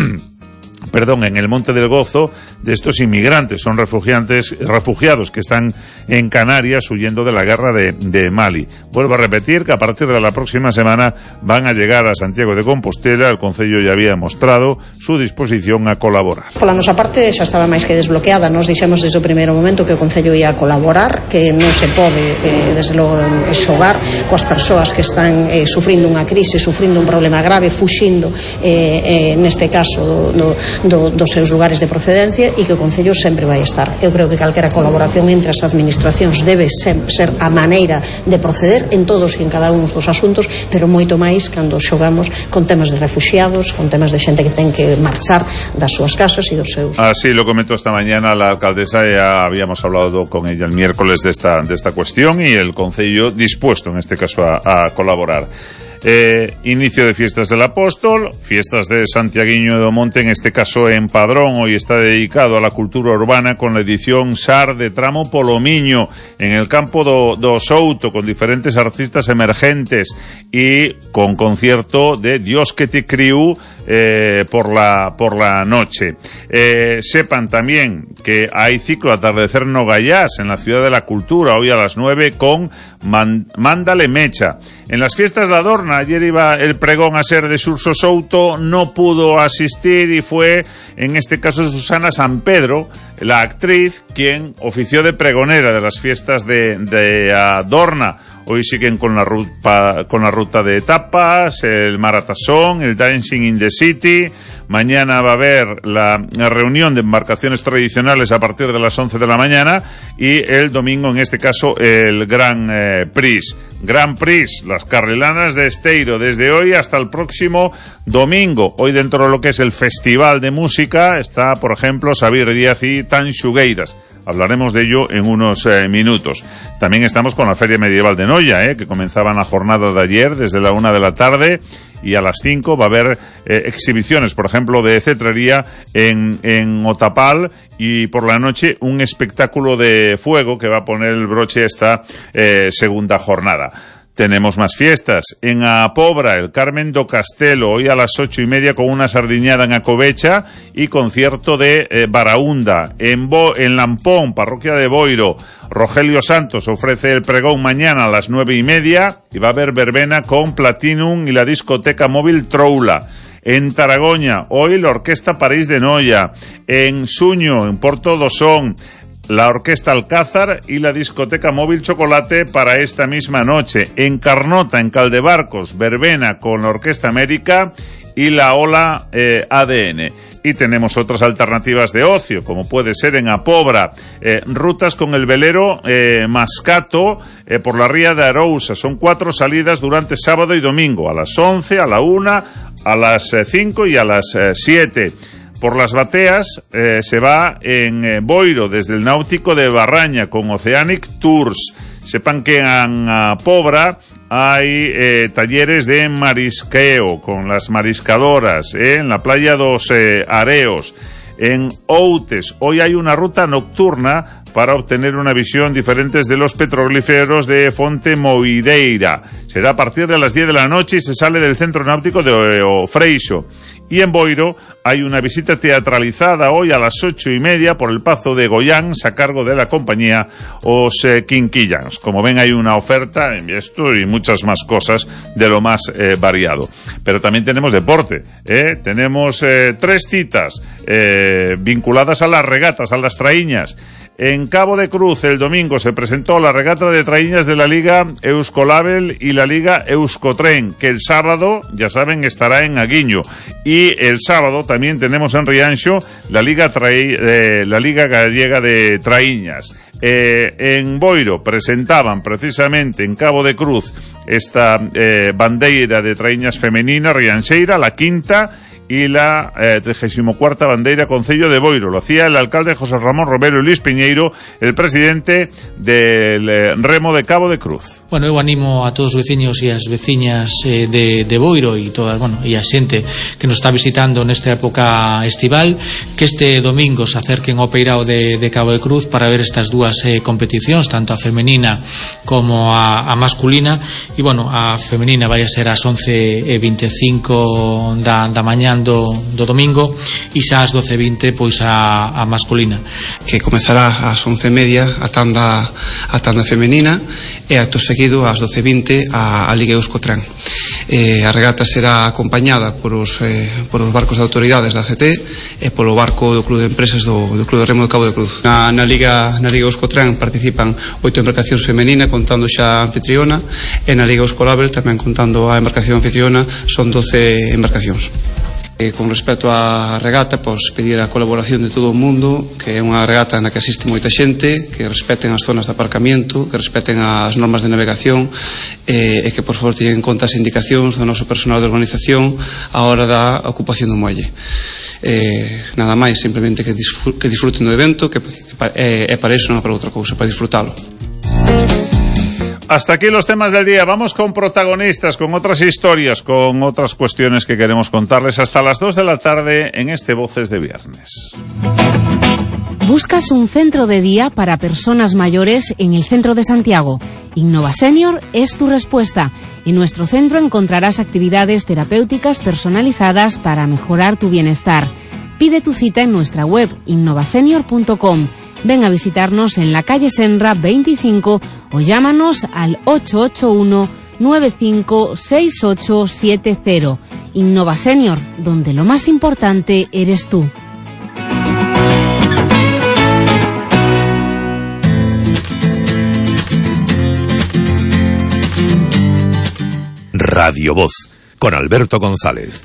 en el Monte del Gozo de estos inmigrantes. Son refugiados que están en Canarias huyendo de la guerra de Mali. Vuelvo a repetir que a partir de la próxima semana van a llegar a Santiago de Compostela. El Concello ya había mostrado su disposición a colaborar. Pola nosa parte xa estaba máis que desbloqueada. Nos dixemos desde o primeiro momento que o Concello ia colaborar, que non se pode desde logo xogar coas persoas que están sufrindo unha crise, sufrindo un problema grave, fuxindo neste caso dos seus lugares de procedencia, e que o Concello sempre vai estar. Eu creo que calquera colaboración entre as administracións debe ser a maneira de proceder en todos e en cada un dos asuntos, pero moito máis cando xogamos con temas de refugiados, con temas de xente que ten que marchar das súas casas e dos seus. Así lo comentó esta mañana la alcaldesa. Ya habíamos hablado con ella el miércoles de esta cuestión, y el Concello dispuesto en este caso a colaborar. Inicio de fiestas del Apóstol, fiestas de Santiaguiño do Monte, en este caso en Padrón. Hoy está dedicado a la cultura urbana con la edición SAR de Tramo polo Miño en el campo do Souto, con diferentes artistas emergentes y con concierto de Dios que te criú por la noche. Sepan también que hay ciclo Atardecer no Gallás en la Ciudad de la Cultura, hoy a las 9 con Mándale Mecha. En las fiestas de Adorna, ayer iba el pregón a ser de Xurxo Souto, no pudo asistir, y fue en este caso Susana San Pedro, la actriz, quien ofició de pregonera de las fiestas de Adorna. Hoy siguen con la ruta de etapas, el Maratasón, el Dancing in the City. Mañana va a haber la reunión de embarcaciones tradicionales a partir de las 11 de la mañana, y el domingo, en este caso, el Gran Prix. Gran Prix, las carrelanas de Esteiro, desde hoy hasta el próximo domingo. Hoy, dentro de lo que es el Festival de Música, está, por ejemplo, Xavier Díaz y Tanxugueiras. Hablaremos de ello en unos minutos. También estamos con la Feria Medieval de Noia, que comenzaba en la jornada de ayer desde la 1 de la tarde, y a las 5 va a haber exhibiciones, por ejemplo, de cetrería en Otapal, y por la noche un espectáculo de fuego que va a poner el broche a esta segunda jornada. Tenemos más fiestas. En A Pobra, el Carmen do Castelo, hoy a las 8:30 con una sardiñada en Acovecha y concierto de Baraúnda. En Lampón, parroquia de Boiro, Rogelio Santos ofrece el pregón mañana a las 9:30, y va a haber verbena con Platinum y la discoteca móvil Troula. En Taragoña, hoy la Orquesta París de Noia. En Suño, en Porto Dosón, la Orquesta Alcázar y la discoteca móvil Chocolate para esta misma noche. En Carnota, en Caldebarcos, verbena con la Orquesta América y la Ola ADN. Y tenemos otras alternativas de ocio, como puede ser en A Pobra, rutas con el velero Mascato por la ría de Arousa. Son 4 salidas durante sábado y domingo, a las 11, a la 1, a las 5 y a las 7. Por las bateas se va en Boiro desde el Náutico de Barraña con Oceanic Tours. Sepan que en Pobra hay talleres de marisqueo con las mariscadoras, en la playa dos Areos. En Outes hoy hay una ruta nocturna para obtener una visión diferente de los petrolíferos de Fonte Moideira. Será a partir de las 10 de la noche y se sale del centro náutico de Freixo. Y en Boiro hay una visita teatralizada hoy a las 8:30 por el Pazo de Goiáns a cargo de la compañía Os Quinquillans. Como ven, hay una oferta en esto y muchas más cosas de lo más variado. Pero también tenemos deporte, tenemos 3 citas vinculadas a las regatas, a las traíñas. En Cabo de Cruz, el domingo, se presentó la regata de traíñas de la Liga Euskolabel y la Liga Euskotren, que el sábado, ya saben, estará en Aguiño. Y el sábado también tenemos en Rianxo la Liga Gallega de Traíñas. En Boiro presentaban precisamente en Cabo de Cruz esta bandeira de traíñas femenina rianxeira, la quinta, y la 34ª bandeira Concello de Boiro. Lo hacía el alcalde José Ramón Romero y Luis Piñeiro, el presidente del Remo de Cabo de Cruz. Bueno, eu animo a todos os veciños e as veciñas de Boiro e toda, e a xente que nos está visitando nesta época estival, que este domingo se acerquen ao Peirao de Cabo de Cruz para ver estas dúas competicións, tanto a femenina como a masculina. E bueno, a femenina vai a ser ás 11:25 da mañá do domingo, e xa ás 12:20 pois a masculina, que comezará ás 11:30 a tanda femenina, e acto seguido ás 12:20 a Liga Euskotren. A regata será acompañada por os barcos de autoridades da CT e polo barco do Club de Empresas do Club de Remo de Cabo de Cruz. Na Liga Euskotren participan 8 embarcacións femeninas, contando xa a anfitriona, e na Liga Euskolabel, tamén contando a embarcación anfitriona, son 12 embarcacións. Con respecto á regata, pois pedir a colaboración de todo o mundo, que é unha regata na que asiste moita xente, que respeten as zonas de aparcamiento, que respeten as normas de navegación, e que por favor teñen en conta as indicacións do noso personal de organización á hora da ocupación do muelle. Nada máis, simplemente que disfruten do evento, que para iso non é para outra cousa, para disfrutalo. Hasta aquí los temas del día. Vamos con protagonistas, con otras historias, con otras cuestiones que queremos contarles hasta las 2 de la tarde en este Voces de Viernes. ¿Buscas un centro de día para personas mayores en el centro de Santiago? Innova Senior es tu respuesta. En nuestro centro encontrarás actividades terapéuticas personalizadas para mejorar tu bienestar. Pide tu cita en nuestra web innovasenior.com. Ven a visitarnos en la calle Senra 25 o llámanos al 881-956870. Innova Senior, donde lo más importante eres tú. Radio Voz, con Alberto González.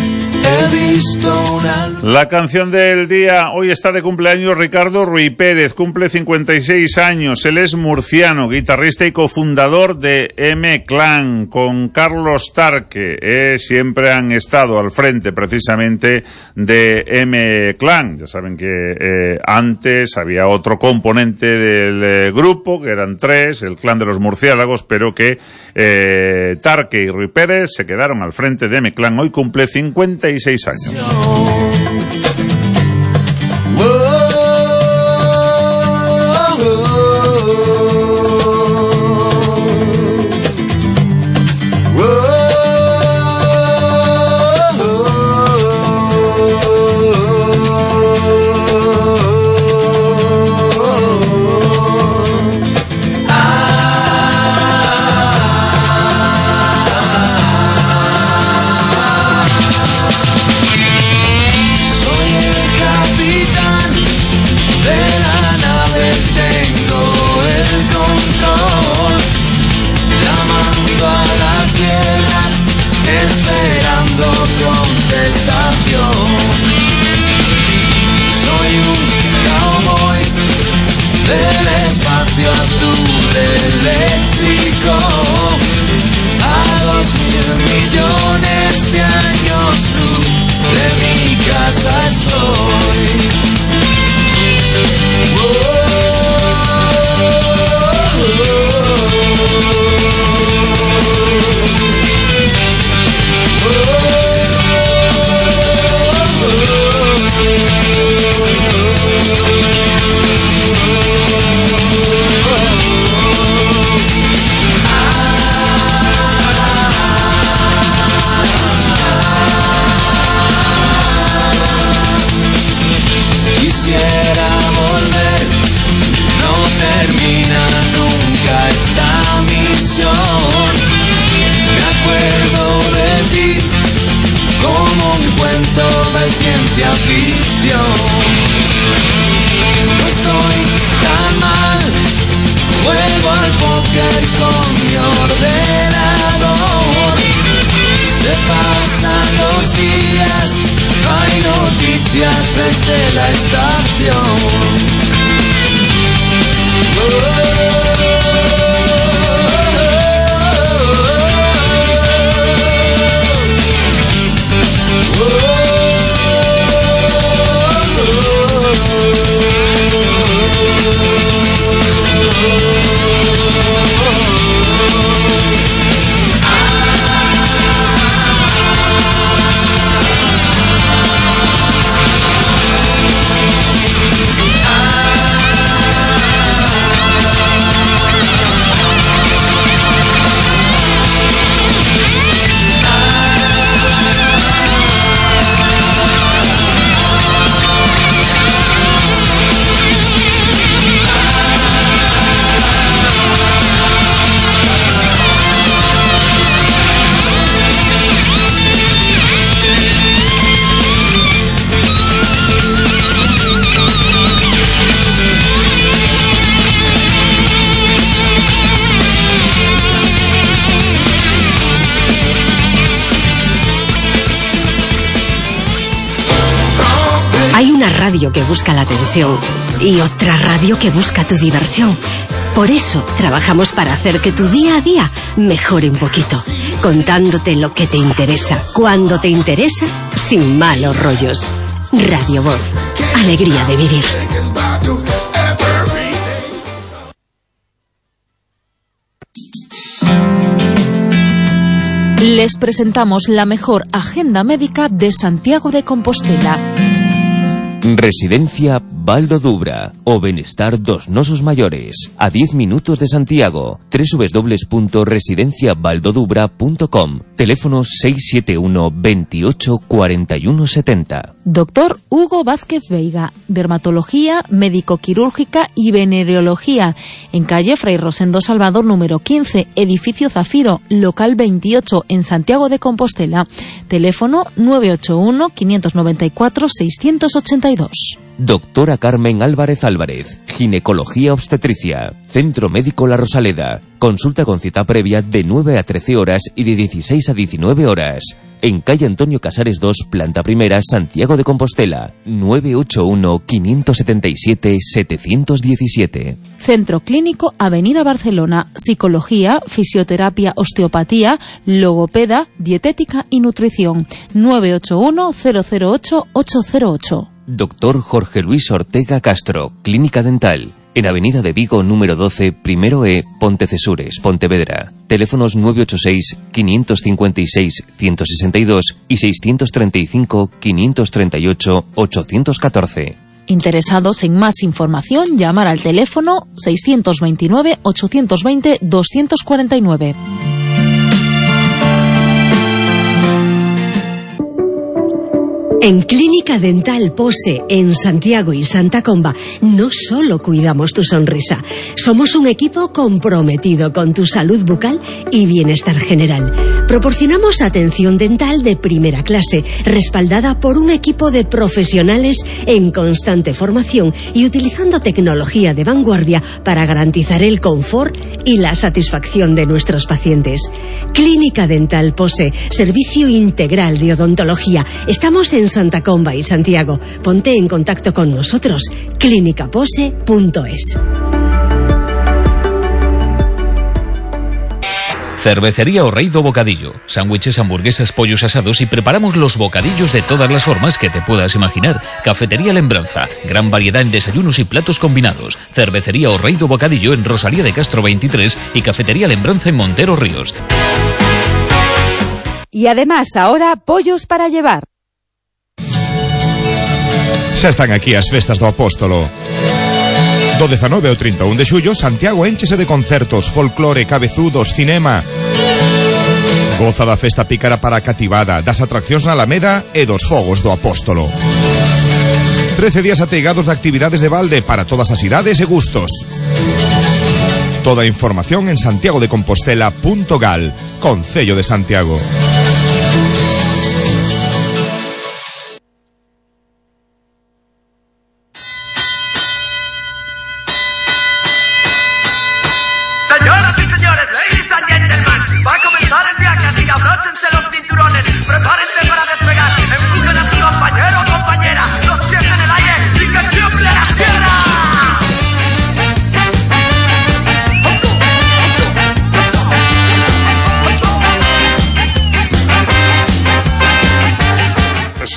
La canción del día. Hoy está de cumpleaños Ricardo Ruy Pérez, cumple 56 años. Él es murciano, guitarrista y cofundador de M-Clan, con Carlos Tarque. Siempre han estado al frente precisamente de M-Clan. Ya saben que antes había otro componente del grupo, que eran 3, el Clan de los Murciélagos, pero que Tarque y Ruy Pérez se quedaron al frente de M-Clan. Hoy cumple 56 años. desde la estación. Hay una radio que busca la atención y otra radio que busca tu diversión. Por eso trabajamos para hacer que tu día a día mejore un poquito, contándote lo que te interesa, cuando te interesa, sin malos rollos. Radio Voz, alegría de vivir. Les presentamos la mejor agenda médica de Santiago de Compostela. Residencia Baldo Dubra o Benestar dos Nosos Mayores, a 10 minutos de Santiago. www.residenciabaldodubra.com. Teléfono 671 28 41 70. Doctor Hugo Vázquez Veiga, dermatología, médico-quirúrgica y venereología, en calle Fray Rosendo Salvador número 15, edificio Zafiro, local 28, en Santiago de Compostela. Teléfono 981 594 682. Doctora Carmen Álvarez Álvarez, ginecología obstetricia, Centro Médico La Rosaleda. Consulta con cita previa de 9 a 13 horas y de 16 a 19 horas. En calle Antonio Casares 2, planta primera, Santiago de Compostela. 981 577 717. Centro Clínico Avenida Barcelona. Psicología, fisioterapia, osteopatía, logopeda, dietética y nutrición. 981 008 808. Doctor Jorge Luis Ortega Castro, Clínica Dental. En Avenida de Vigo, número 12, primero E, Pontecesures, Pontevedra. Teléfonos 986-556-162 y 635-538-814. Interesados en más información, llamar al teléfono 629-820-249. En Clínica Dental Pose, en Santiago y Santa Comba, no solo cuidamos tu sonrisa, somos un equipo comprometido con tu salud bucal y bienestar general. Proporcionamos atención dental de primera clase, respaldada por un equipo de profesionales en constante formación y utilizando tecnología de vanguardia para garantizar el confort y la satisfacción de nuestros pacientes. Clínica Dental Pose, servicio integral de odontología. Estamos en Santa Comba y Santiago. Ponte en contacto con nosotros. clinicapose.es. Cervecería O Rei do Bocadillo. Sándwiches, hamburguesas, pollos asados y preparamos los bocadillos de todas las formas que te puedas imaginar. Cafetería Lembranza. Gran variedad en desayunos y platos combinados. Cervecería O Rei do Bocadillo en Rosalía de Castro 23 y Cafetería Lembranza en Montero Ríos. Y además ahora pollos para llevar. Xa están aquí as festas do Apóstolo. Do 19 ao 31 de xullo, Santiago énchese de concertos, folclore, cabezudos, cinema. Goza da festa pícara para a cativada, das atraccións na Alameda e dos fogos do Apóstolo. 13 días ateigados de actividades de balde para todas as idades e gustos. Toda a información en santiagodecompostela.gal, Concello de Santiago. Señoras y señores, ladies and gentlemen, va a comenzar el viaje, así que abróchense los cinturones, prepárense para despegar, empujen a su compañero o compañera, los pies en el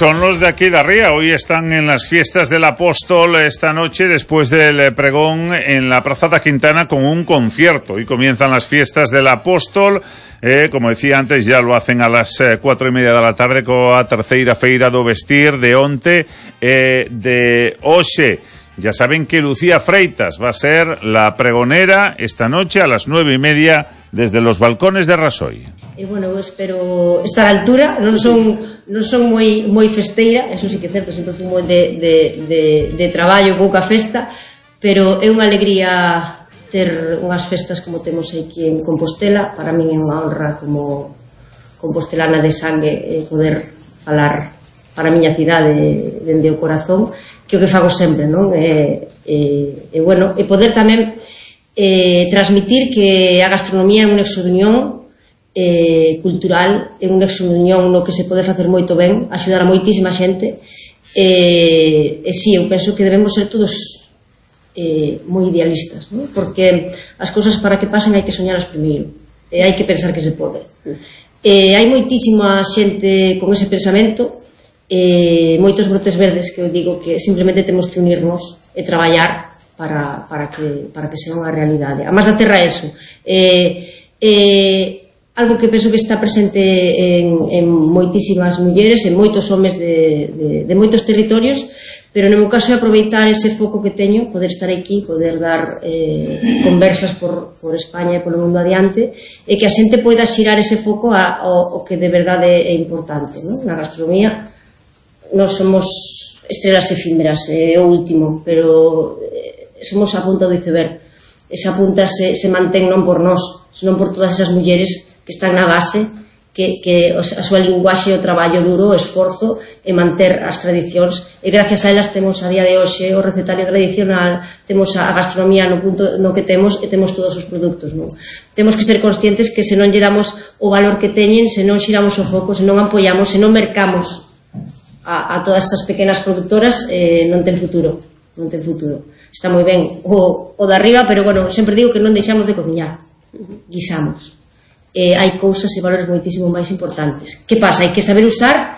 son los de aquí de arriba. Hoy están en las fiestas del Apóstol esta noche, después del pregón en la Praza da Quintana con un concierto. Hoy comienzan las fiestas del Apóstol. Como decía antes, ya lo hacen a las 4:30 de la tarde coa terceira feira do vestir de onte de hoxe. Ya saben que Lucía Freitas va a ser la pregonera esta noche a las 9:30 desde los balcones de Rasoy. Bueno, eu espero estar á altura. Non son moi festeira, eso sí que é certo, sempre fui moi de traballo, pouca festa, pero é unha alegría ter unhas festas como temos aquí en Compostela. Para min é unha honra como compostelana de sangue poder falar para a miña cidade dende o corazón, que é o que fago sempre, non? Bueno, e poder tamén transmitir que a gastronomía é un nexo de unión cultural, é un nexo de unión no que se pode facer moito ben, axudar a moitísima xente, e si, eu penso que debemos ser todos moi idealistas, non? Porque as cousas para que pasen hai que soñalas primeiro, e hai que pensar que se pode. Hai moitísima xente con ese pensamento, moitos brotes verdes que eu digo que simplemente temos que unirnos e traballar para que sea unha realidade. A máis da terra é eso. Algo que penso que está presente en moitísimas mulleres, en moitos homes de moitos territorios, pero no meu caso é aproveitar ese foco que teño, poder estar aquí, poder dar conversas por España e polo mundo adiante, e que a xente poida xirar ese foco ao que de verdade é importante, non? Na gastronomía nós somos estrelas efímeras, é o último, pero somos a punta do iceberg. Esa punta se mantén non por nós, senón por todas esas mulleres que están na base, que a súa linguaxe, o traballo duro, o esforzo e manter as tradicións, e gracias a elas temos a día de hoxe o recetario tradicional, temos a gastronomía no punto no que temos, e temos todos os produtos, non? Temos que ser conscientes que se non lle damos o valor que teñen, se non xiramos o foco, se non apoiamos, se non mercamos a todas estas pequenas productoras, non ten futuro, non ten futuro. Está moi ben o de arriba, pero bueno, sempre digo que non deixamos de cociñar, guisamos. Hai cousas e valores moitísimo máis importantes. Que pasa? Hai que saber usar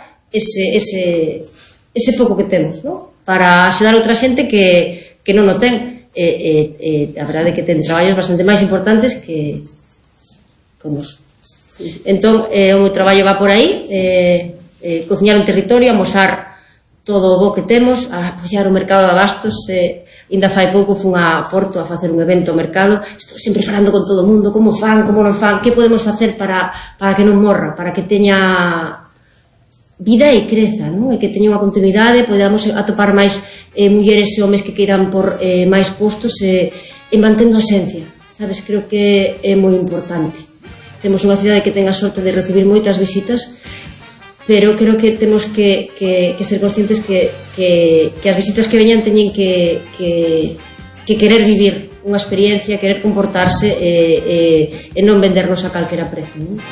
ese foco que temos, ¿no? Para axudar a outra xente que non o ten. A verdade é que ten traballos bastante máis importantes que nos. Entón, o meu traballo va por aí, cociñar un territorio, amosar todo o bo que temos, a apoiar o mercado de abastos. Ainda fai pouco fun a Porto a facer un evento ao mercado, estou sempre falando con todo o mundo, como fan, como non fan, que podemos facer para que non morra, para que teña vida e creza, non? E que teña unha continuidade, podamos atopar máis mulleres e homes que queiran por máis postos e mantendo a esencia, sabes? Creo que é moi importante. Temos unha cidade que ten a sorte de recibir moitas visitas, pero creo que temos que ser conscientes que as visitas que veñan teñen que querer vivir unha experiencia, querer comportarse e non vendernos a calquera precio, ¿no?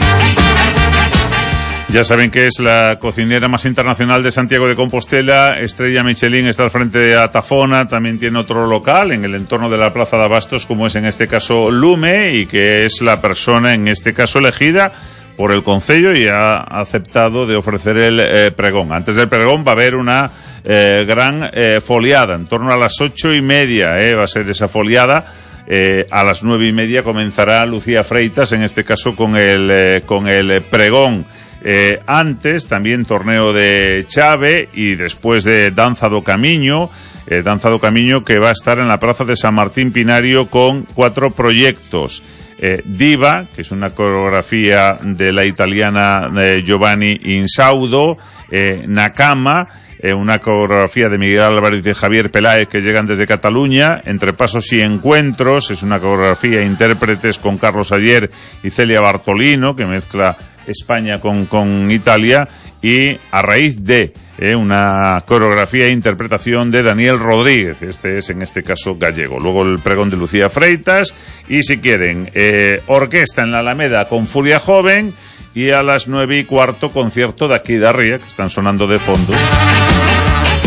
Ya saben que es la cocinera más internacional de Santiago de Compostela. Estrella Michelin está al frente de Atafona, también tiene otro local en el entorno de la Plaza de Abastos, como es en este caso Lume, y que es la persona en este caso elegida por el Concello y ha aceptado de ofrecer el pregón. Antes del pregón va a haber una gran foliada, en torno a las 8:30 va a ser esa foliada. A las 9:30 comenzará Lucía Freitas, en este caso con el pregón. Antes también torneo de chave y después de Danza do Camiño, que va a estar en la Plaza de San Martín Pinario con 4 proyectos. Diva, que es una coreografía de la italiana Giovanni Insaudo, Nakama, una coreografía de Miguel Álvarez y de Javier Peláez, que llegan desde Cataluña, Entre Pasos y Encuentros, es una coreografía de intérpretes con Carlos Ayer y Celia Bartolino, que mezcla España con Italia, y A Raíz de una coreografía e interpretación de Daniel Rodríguez, este es en este caso gallego. Luego el pregón de Lucía Freitas y, si quieren, orquesta en la Alameda con Furia Joven, y a las 9:15 concierto de aquí de Arría, que están sonando de fondo.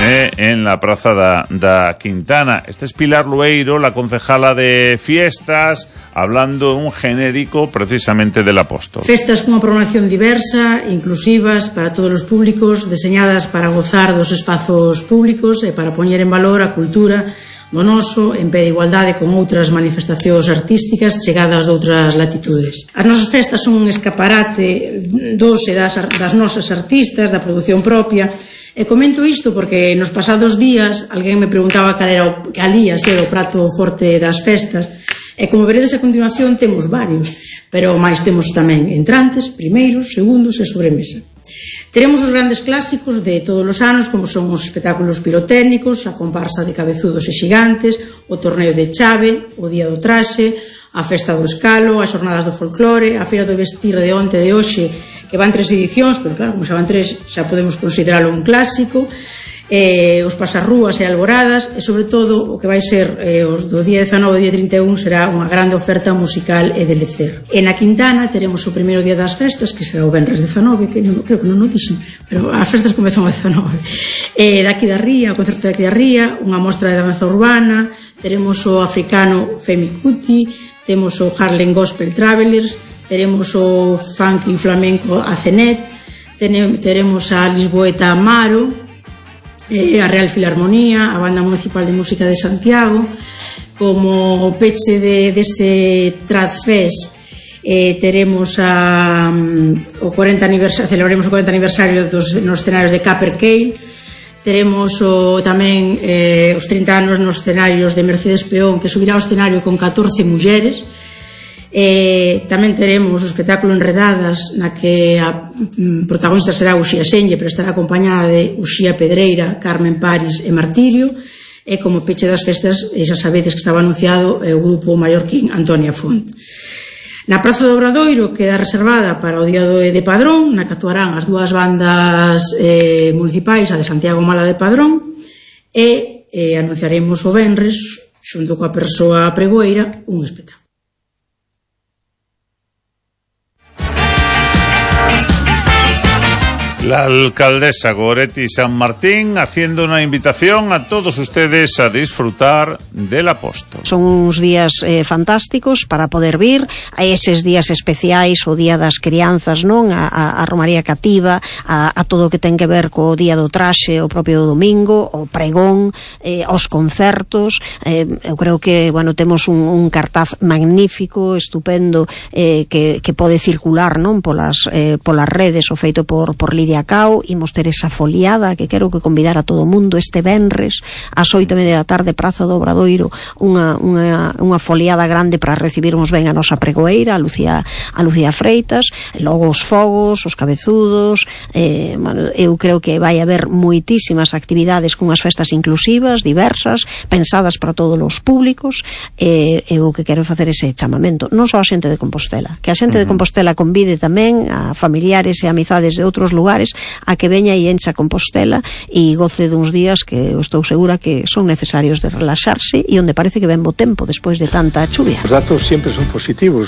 en la Praza da Quintana. Esta es Pilar Lueiro, la concejala de fiestas, hablando un genérico precisamente del Apóstol. Festas cunha programación diversa, inclusivas para todos os públicos, deseñadas para gozar dos espazos públicos e para poñer en valor a cultura do noso en pé de igualdade con outras manifestacións artísticas chegadas de outras latitudes. As nosas festas son un escaparate dos e das nosas artistas, da produción propia. E comento isto porque nos pasados días alguén me preguntaba cal era o prato forte das festas, e como veredes a continuación temos varios, pero máis temos tamén entrantes, primeiros, segundos e sobremesa. Teremos os grandes clásicos de todos os anos, como son os espectáculos pirotécnicos, a comparsa de cabezudos e xigantes, o torneo de chave, o día do traxe, a festa do escalo, as xornadas do folclore, a feira do vestir de onte e de hoxe, que van 3 edicións, pero claro, como xa van 3, xa podemos consideralo un clásico, os pasarrúas e alboradas, e sobre todo o que vai ser os do día 19 e día 31 será unha grande oferta musical e de lecer. E na Quintana teremos o primeiro día das festas, que será o venres 19, que creo que non o dixen, pero as festas comezan o 19. Daqui da Ría, o concerto de aquí da Ría, unha mostra de danza urbana, teremos o africano Femi Kuti, temos o Harlem Gospel Travelers, teremos o funky flamenco Acenet, teremos a Lisboeta Amaro, a Real Filarmonía, a Banda Municipal de Música de Santiago. Como peche dese Tradfest teremos celebraremos o 40 aniversario nos escenarios de Caper Cale. Teremos tamén os 30 anos nos escenarios de Mercedes Peón, que subirá ao escenario con 14 mulleres. Tamén teremos o espectáculo Enredadas, na que a protagonista será Uxía Senlle, pero estará acompañada de Uxía Pedreira, Carmen Paris e Martirio. E como peche das festas, xa sabedes que estaba anunciado o grupo mallorquín Antonia Font. Na Praza do Obradoiro queda reservada para o día de Padrón, na que actuarán as dúas bandas municipais, a de Santiago Mala de Padrón, e anunciaremos o venres, xunto coa persoa pregoeira, un espectáculo. La alcaldesa Goretti San Martín haciendo una invitación a todos ustedes a disfrutar del Apóstol. Son uns días fantásticos para poder vir a eses días especiais, o Día das Crianzas, non? A Romaría Cativa, a todo o que ten que ver co Día do Traxe, o propio domingo, o pregón, os concertos. Eu creo que, bueno, temos un cartaz magnífico, estupendo, que pode circular, non? Polas redes, o feito por Lidia Cao. Imos ter esa foliada que quero que convidar a todo o mundo este venres ás 8:30 da tarde, Praza do Obradoiro, unha foliada grande para recibirmos ben a nosa pregoeira, a Lucía Freitas, logo os fogos, os cabezudos. Eu creo que vai haber moitísimas actividades cunhas festas inclusivas, diversas, pensadas para todos os públicos. Eu que quero facer ese chamamento, non só a xente de Compostela, que a xente de Compostela convide tamén a familiares e amizades de outros lugares a que veña e encha Compostela e goce duns días que estou segura que son necesarios de relaxarse e onde parece que ven bo tempo despois de tanta chuvia. Os datos sempre son positivos.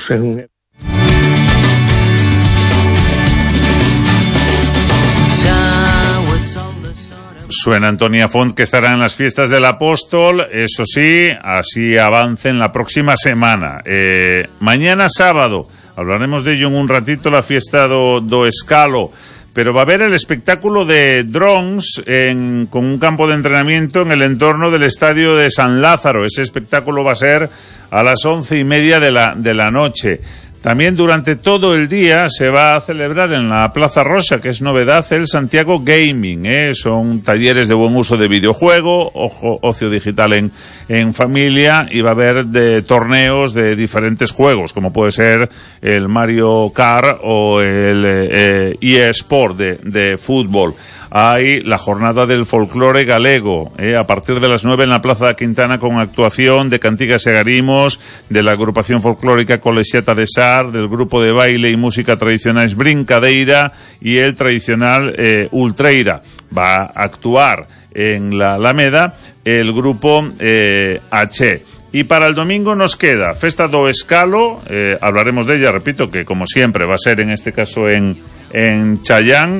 Suena Antonia Font, que estará en las fiestas del Apóstol, eso sí, así avancen la próxima semana. Mañana sábado, hablaremos de ello en un ratito, la fiesta do Escalo. Pero va a haber el espectáculo de drones con un campo de entrenamiento en el entorno del estadio de San Lázaro. Ese espectáculo va a ser a las 11:30 de la noche. También durante todo el día se va a celebrar en la Plaza Rosa, que es novedad, el Santiago Gaming. Son talleres de buen uso de videojuego, ocio digital en familia, y va a haber torneos de diferentes juegos, como puede ser el Mario Kart o el eSport de fútbol. Hay la jornada del folclore galego, a partir de las 9 en la Plaza da Quintana, con actuación de cantigas e garimos, de la agrupación folclórica Colexiata de Sar, del grupo de baile y música tradicionales Brincadeira y el tradicional Ultreira. Va a actuar en la Alameda el grupo H. Y para el domingo nos queda Festa do Escalo, hablaremos de ella, repito, que como siempre va a ser en este caso en Chayán.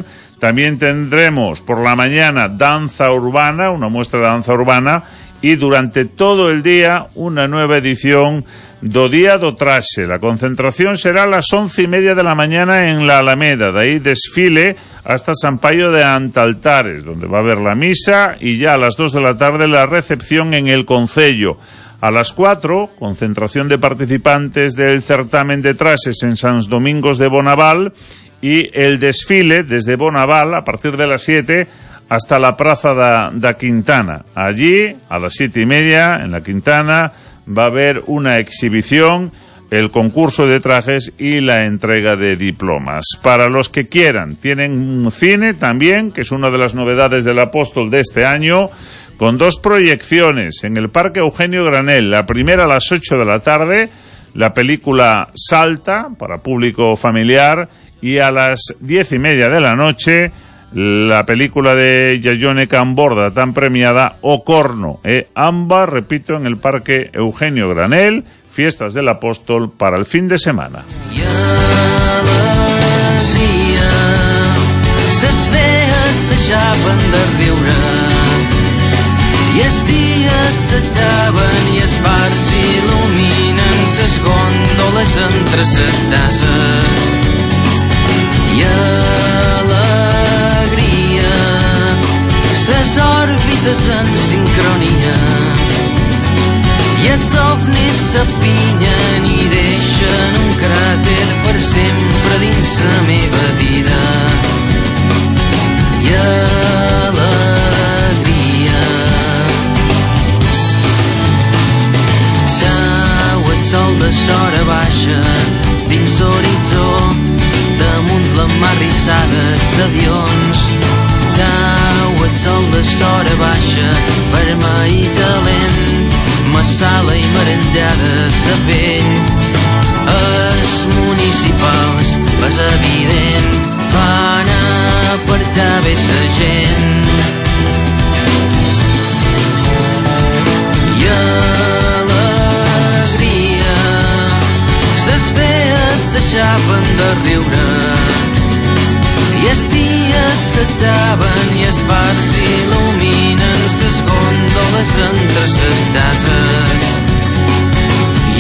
También tendremos por la mañana danza urbana, una muestra de danza urbana, y durante todo el día una nueva edición do Día do Traxe. La concentración será a las 11:30 de la mañana en la Alameda, de ahí desfile hasta San Paio de Antaltares, donde va a haber la misa, y ya a las 2 de la tarde la recepción en el Concello. A las 4, concentración de participantes del certamen de traxes en Sans Domingos de Bonaval, y el desfile desde Bonaval a partir de las 7 hasta la Praza da Quintana. Allí, a las 7:30, en la Quintana, va a haber una exhibición, el concurso de trajes y la entrega de diplomas. Para los que quieran, tienen un cine también, que es una de las novedades del Apóstol de este año, con 2 proyecciones en el Parque Eugenio Granel. La primera a las 8 de la tarde, la película Salta, para público familiar, y a las 10:30 de la noche, la película de Yayone Camborda, tan premiada, Ocorno. Ambas, repito, en el Parque Eugenio Granel, Fiestas del Apóstol para el fin de semana. I els dies s'acaben i els fars il·luminen ses gòndoles entre ses tasses. I alegria, ses òrbites en sincronia, i els ovnis s'apinyen i deixen un cràter per sempre dins la meva vida. I alegria, sol de sora baixa dins l'horitzó, damunt la mar rissada els avions. Cau el sol de sora baixa, vermell i calent, massala i merengada sa pell. Els municipals, és evident, van apartar bé sa gent. I les vees s'aixapen de riure i els dies s'acaben i els fars il·luminen ses gòndoles entre ses tasses. I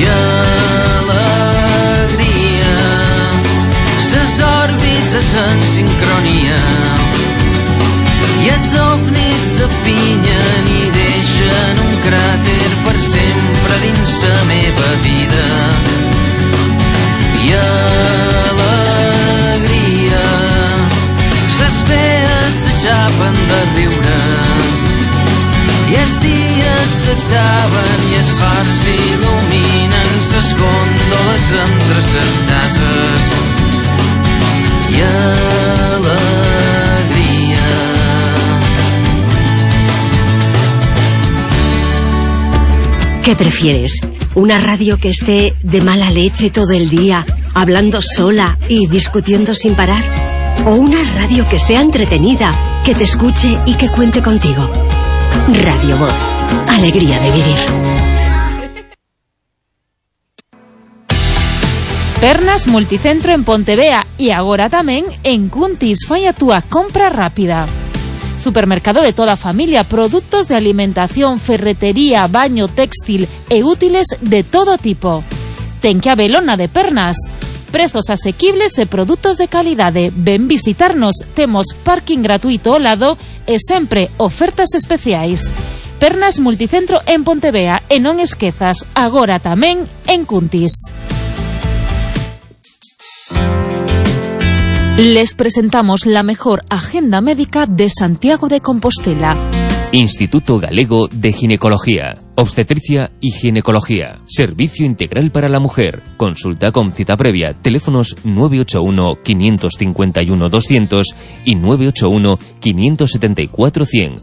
alegria, ses òrbites en sincronia, i els ovnis s'apinyen i deixen un cràter per sempre dins la meva vida. I alegria, ses vees s'aixapen de riure i els dies s'acaben i els fars il·luminen ses gòndoles entre ses tasses. I alegria. ¿Qué prefieres? ¿Una radio que esté de mala leche todo el día, hablando sola y discutiendo sin parar? ¿O una radio que sea entretenida, que te escuche y que cuente contigo? Radio Voz, alegría de vivir. Pernas Multicentro en Pontevea y agora tamén en Cuntis. Fai a túa compra rápida. Supermercado de toda familia, productos de alimentación, ferretería, baño, textil e útiles de todo tipo. Ten que Abelona de Pernas. Prezos asequibles e produtos de calidade. Ven visitarnos, temos parking gratuito ao lado e sempre ofertas especiais. Pernas Multicentro en Pontevea e non esquezas, agora tamén en Cuntis. Les presentamos la mejor agenda médica de Santiago de Compostela. Instituto Galego de Ginecología, Obstetricia y Ginecología. Servicio integral para la mujer. Consulta con cita previa. Teléfonos 981 551 200 y 981 574 100.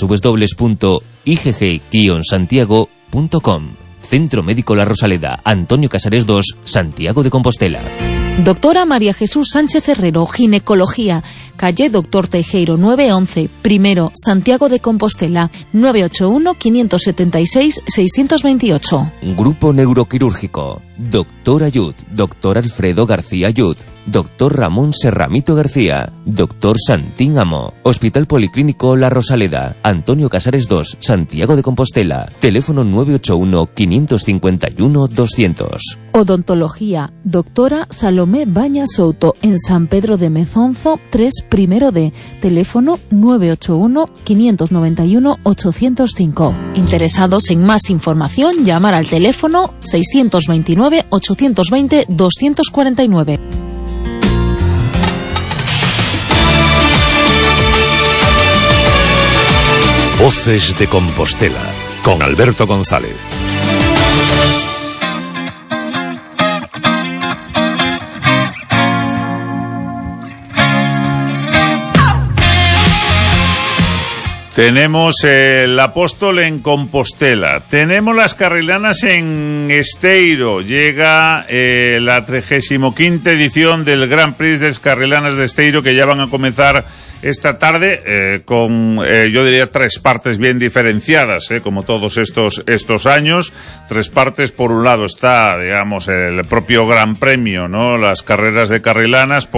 www.igg-santiago.com. Centro Médico La Rosaleda, Antonio Casares 2, Santiago de Compostela. Doctora María Jesús Sánchez Herrero, Ginecología, calle Doctor Teijeiro 911, primero, Santiago de Compostela, 981-576-628. Grupo Neuroquirúrgico, Doctor Ayud, Doctor Alfredo García Ayud, Dr. Ramón Serramito García, Dr. Santín Amo, Hospital Policlínico La Rosaleda, Antonio Casares 2, Santiago de Compostela, teléfono 981-551-200. Odontología, doctora Salomé Baña Souto, en San Pedro de Mezonzo, 3 primero D, teléfono 981-591-805. Interesados en más información, llamar al teléfono 629-820-249. Voces de Compostela, con Alberto González. Tenemos el Apóstol en Compostela. Tenemos las carrilanas en Esteiro. Llega la 35ª edición del Grand Prix de las Carrilanas de Esteiro, que ya van a comenzar esta tarde con, yo diría, 3 partes bien diferenciadas, como todos estos años. 3 partes. Por un lado está, digamos, el propio Gran Premio, ¿no? Las carreras de carrilanas.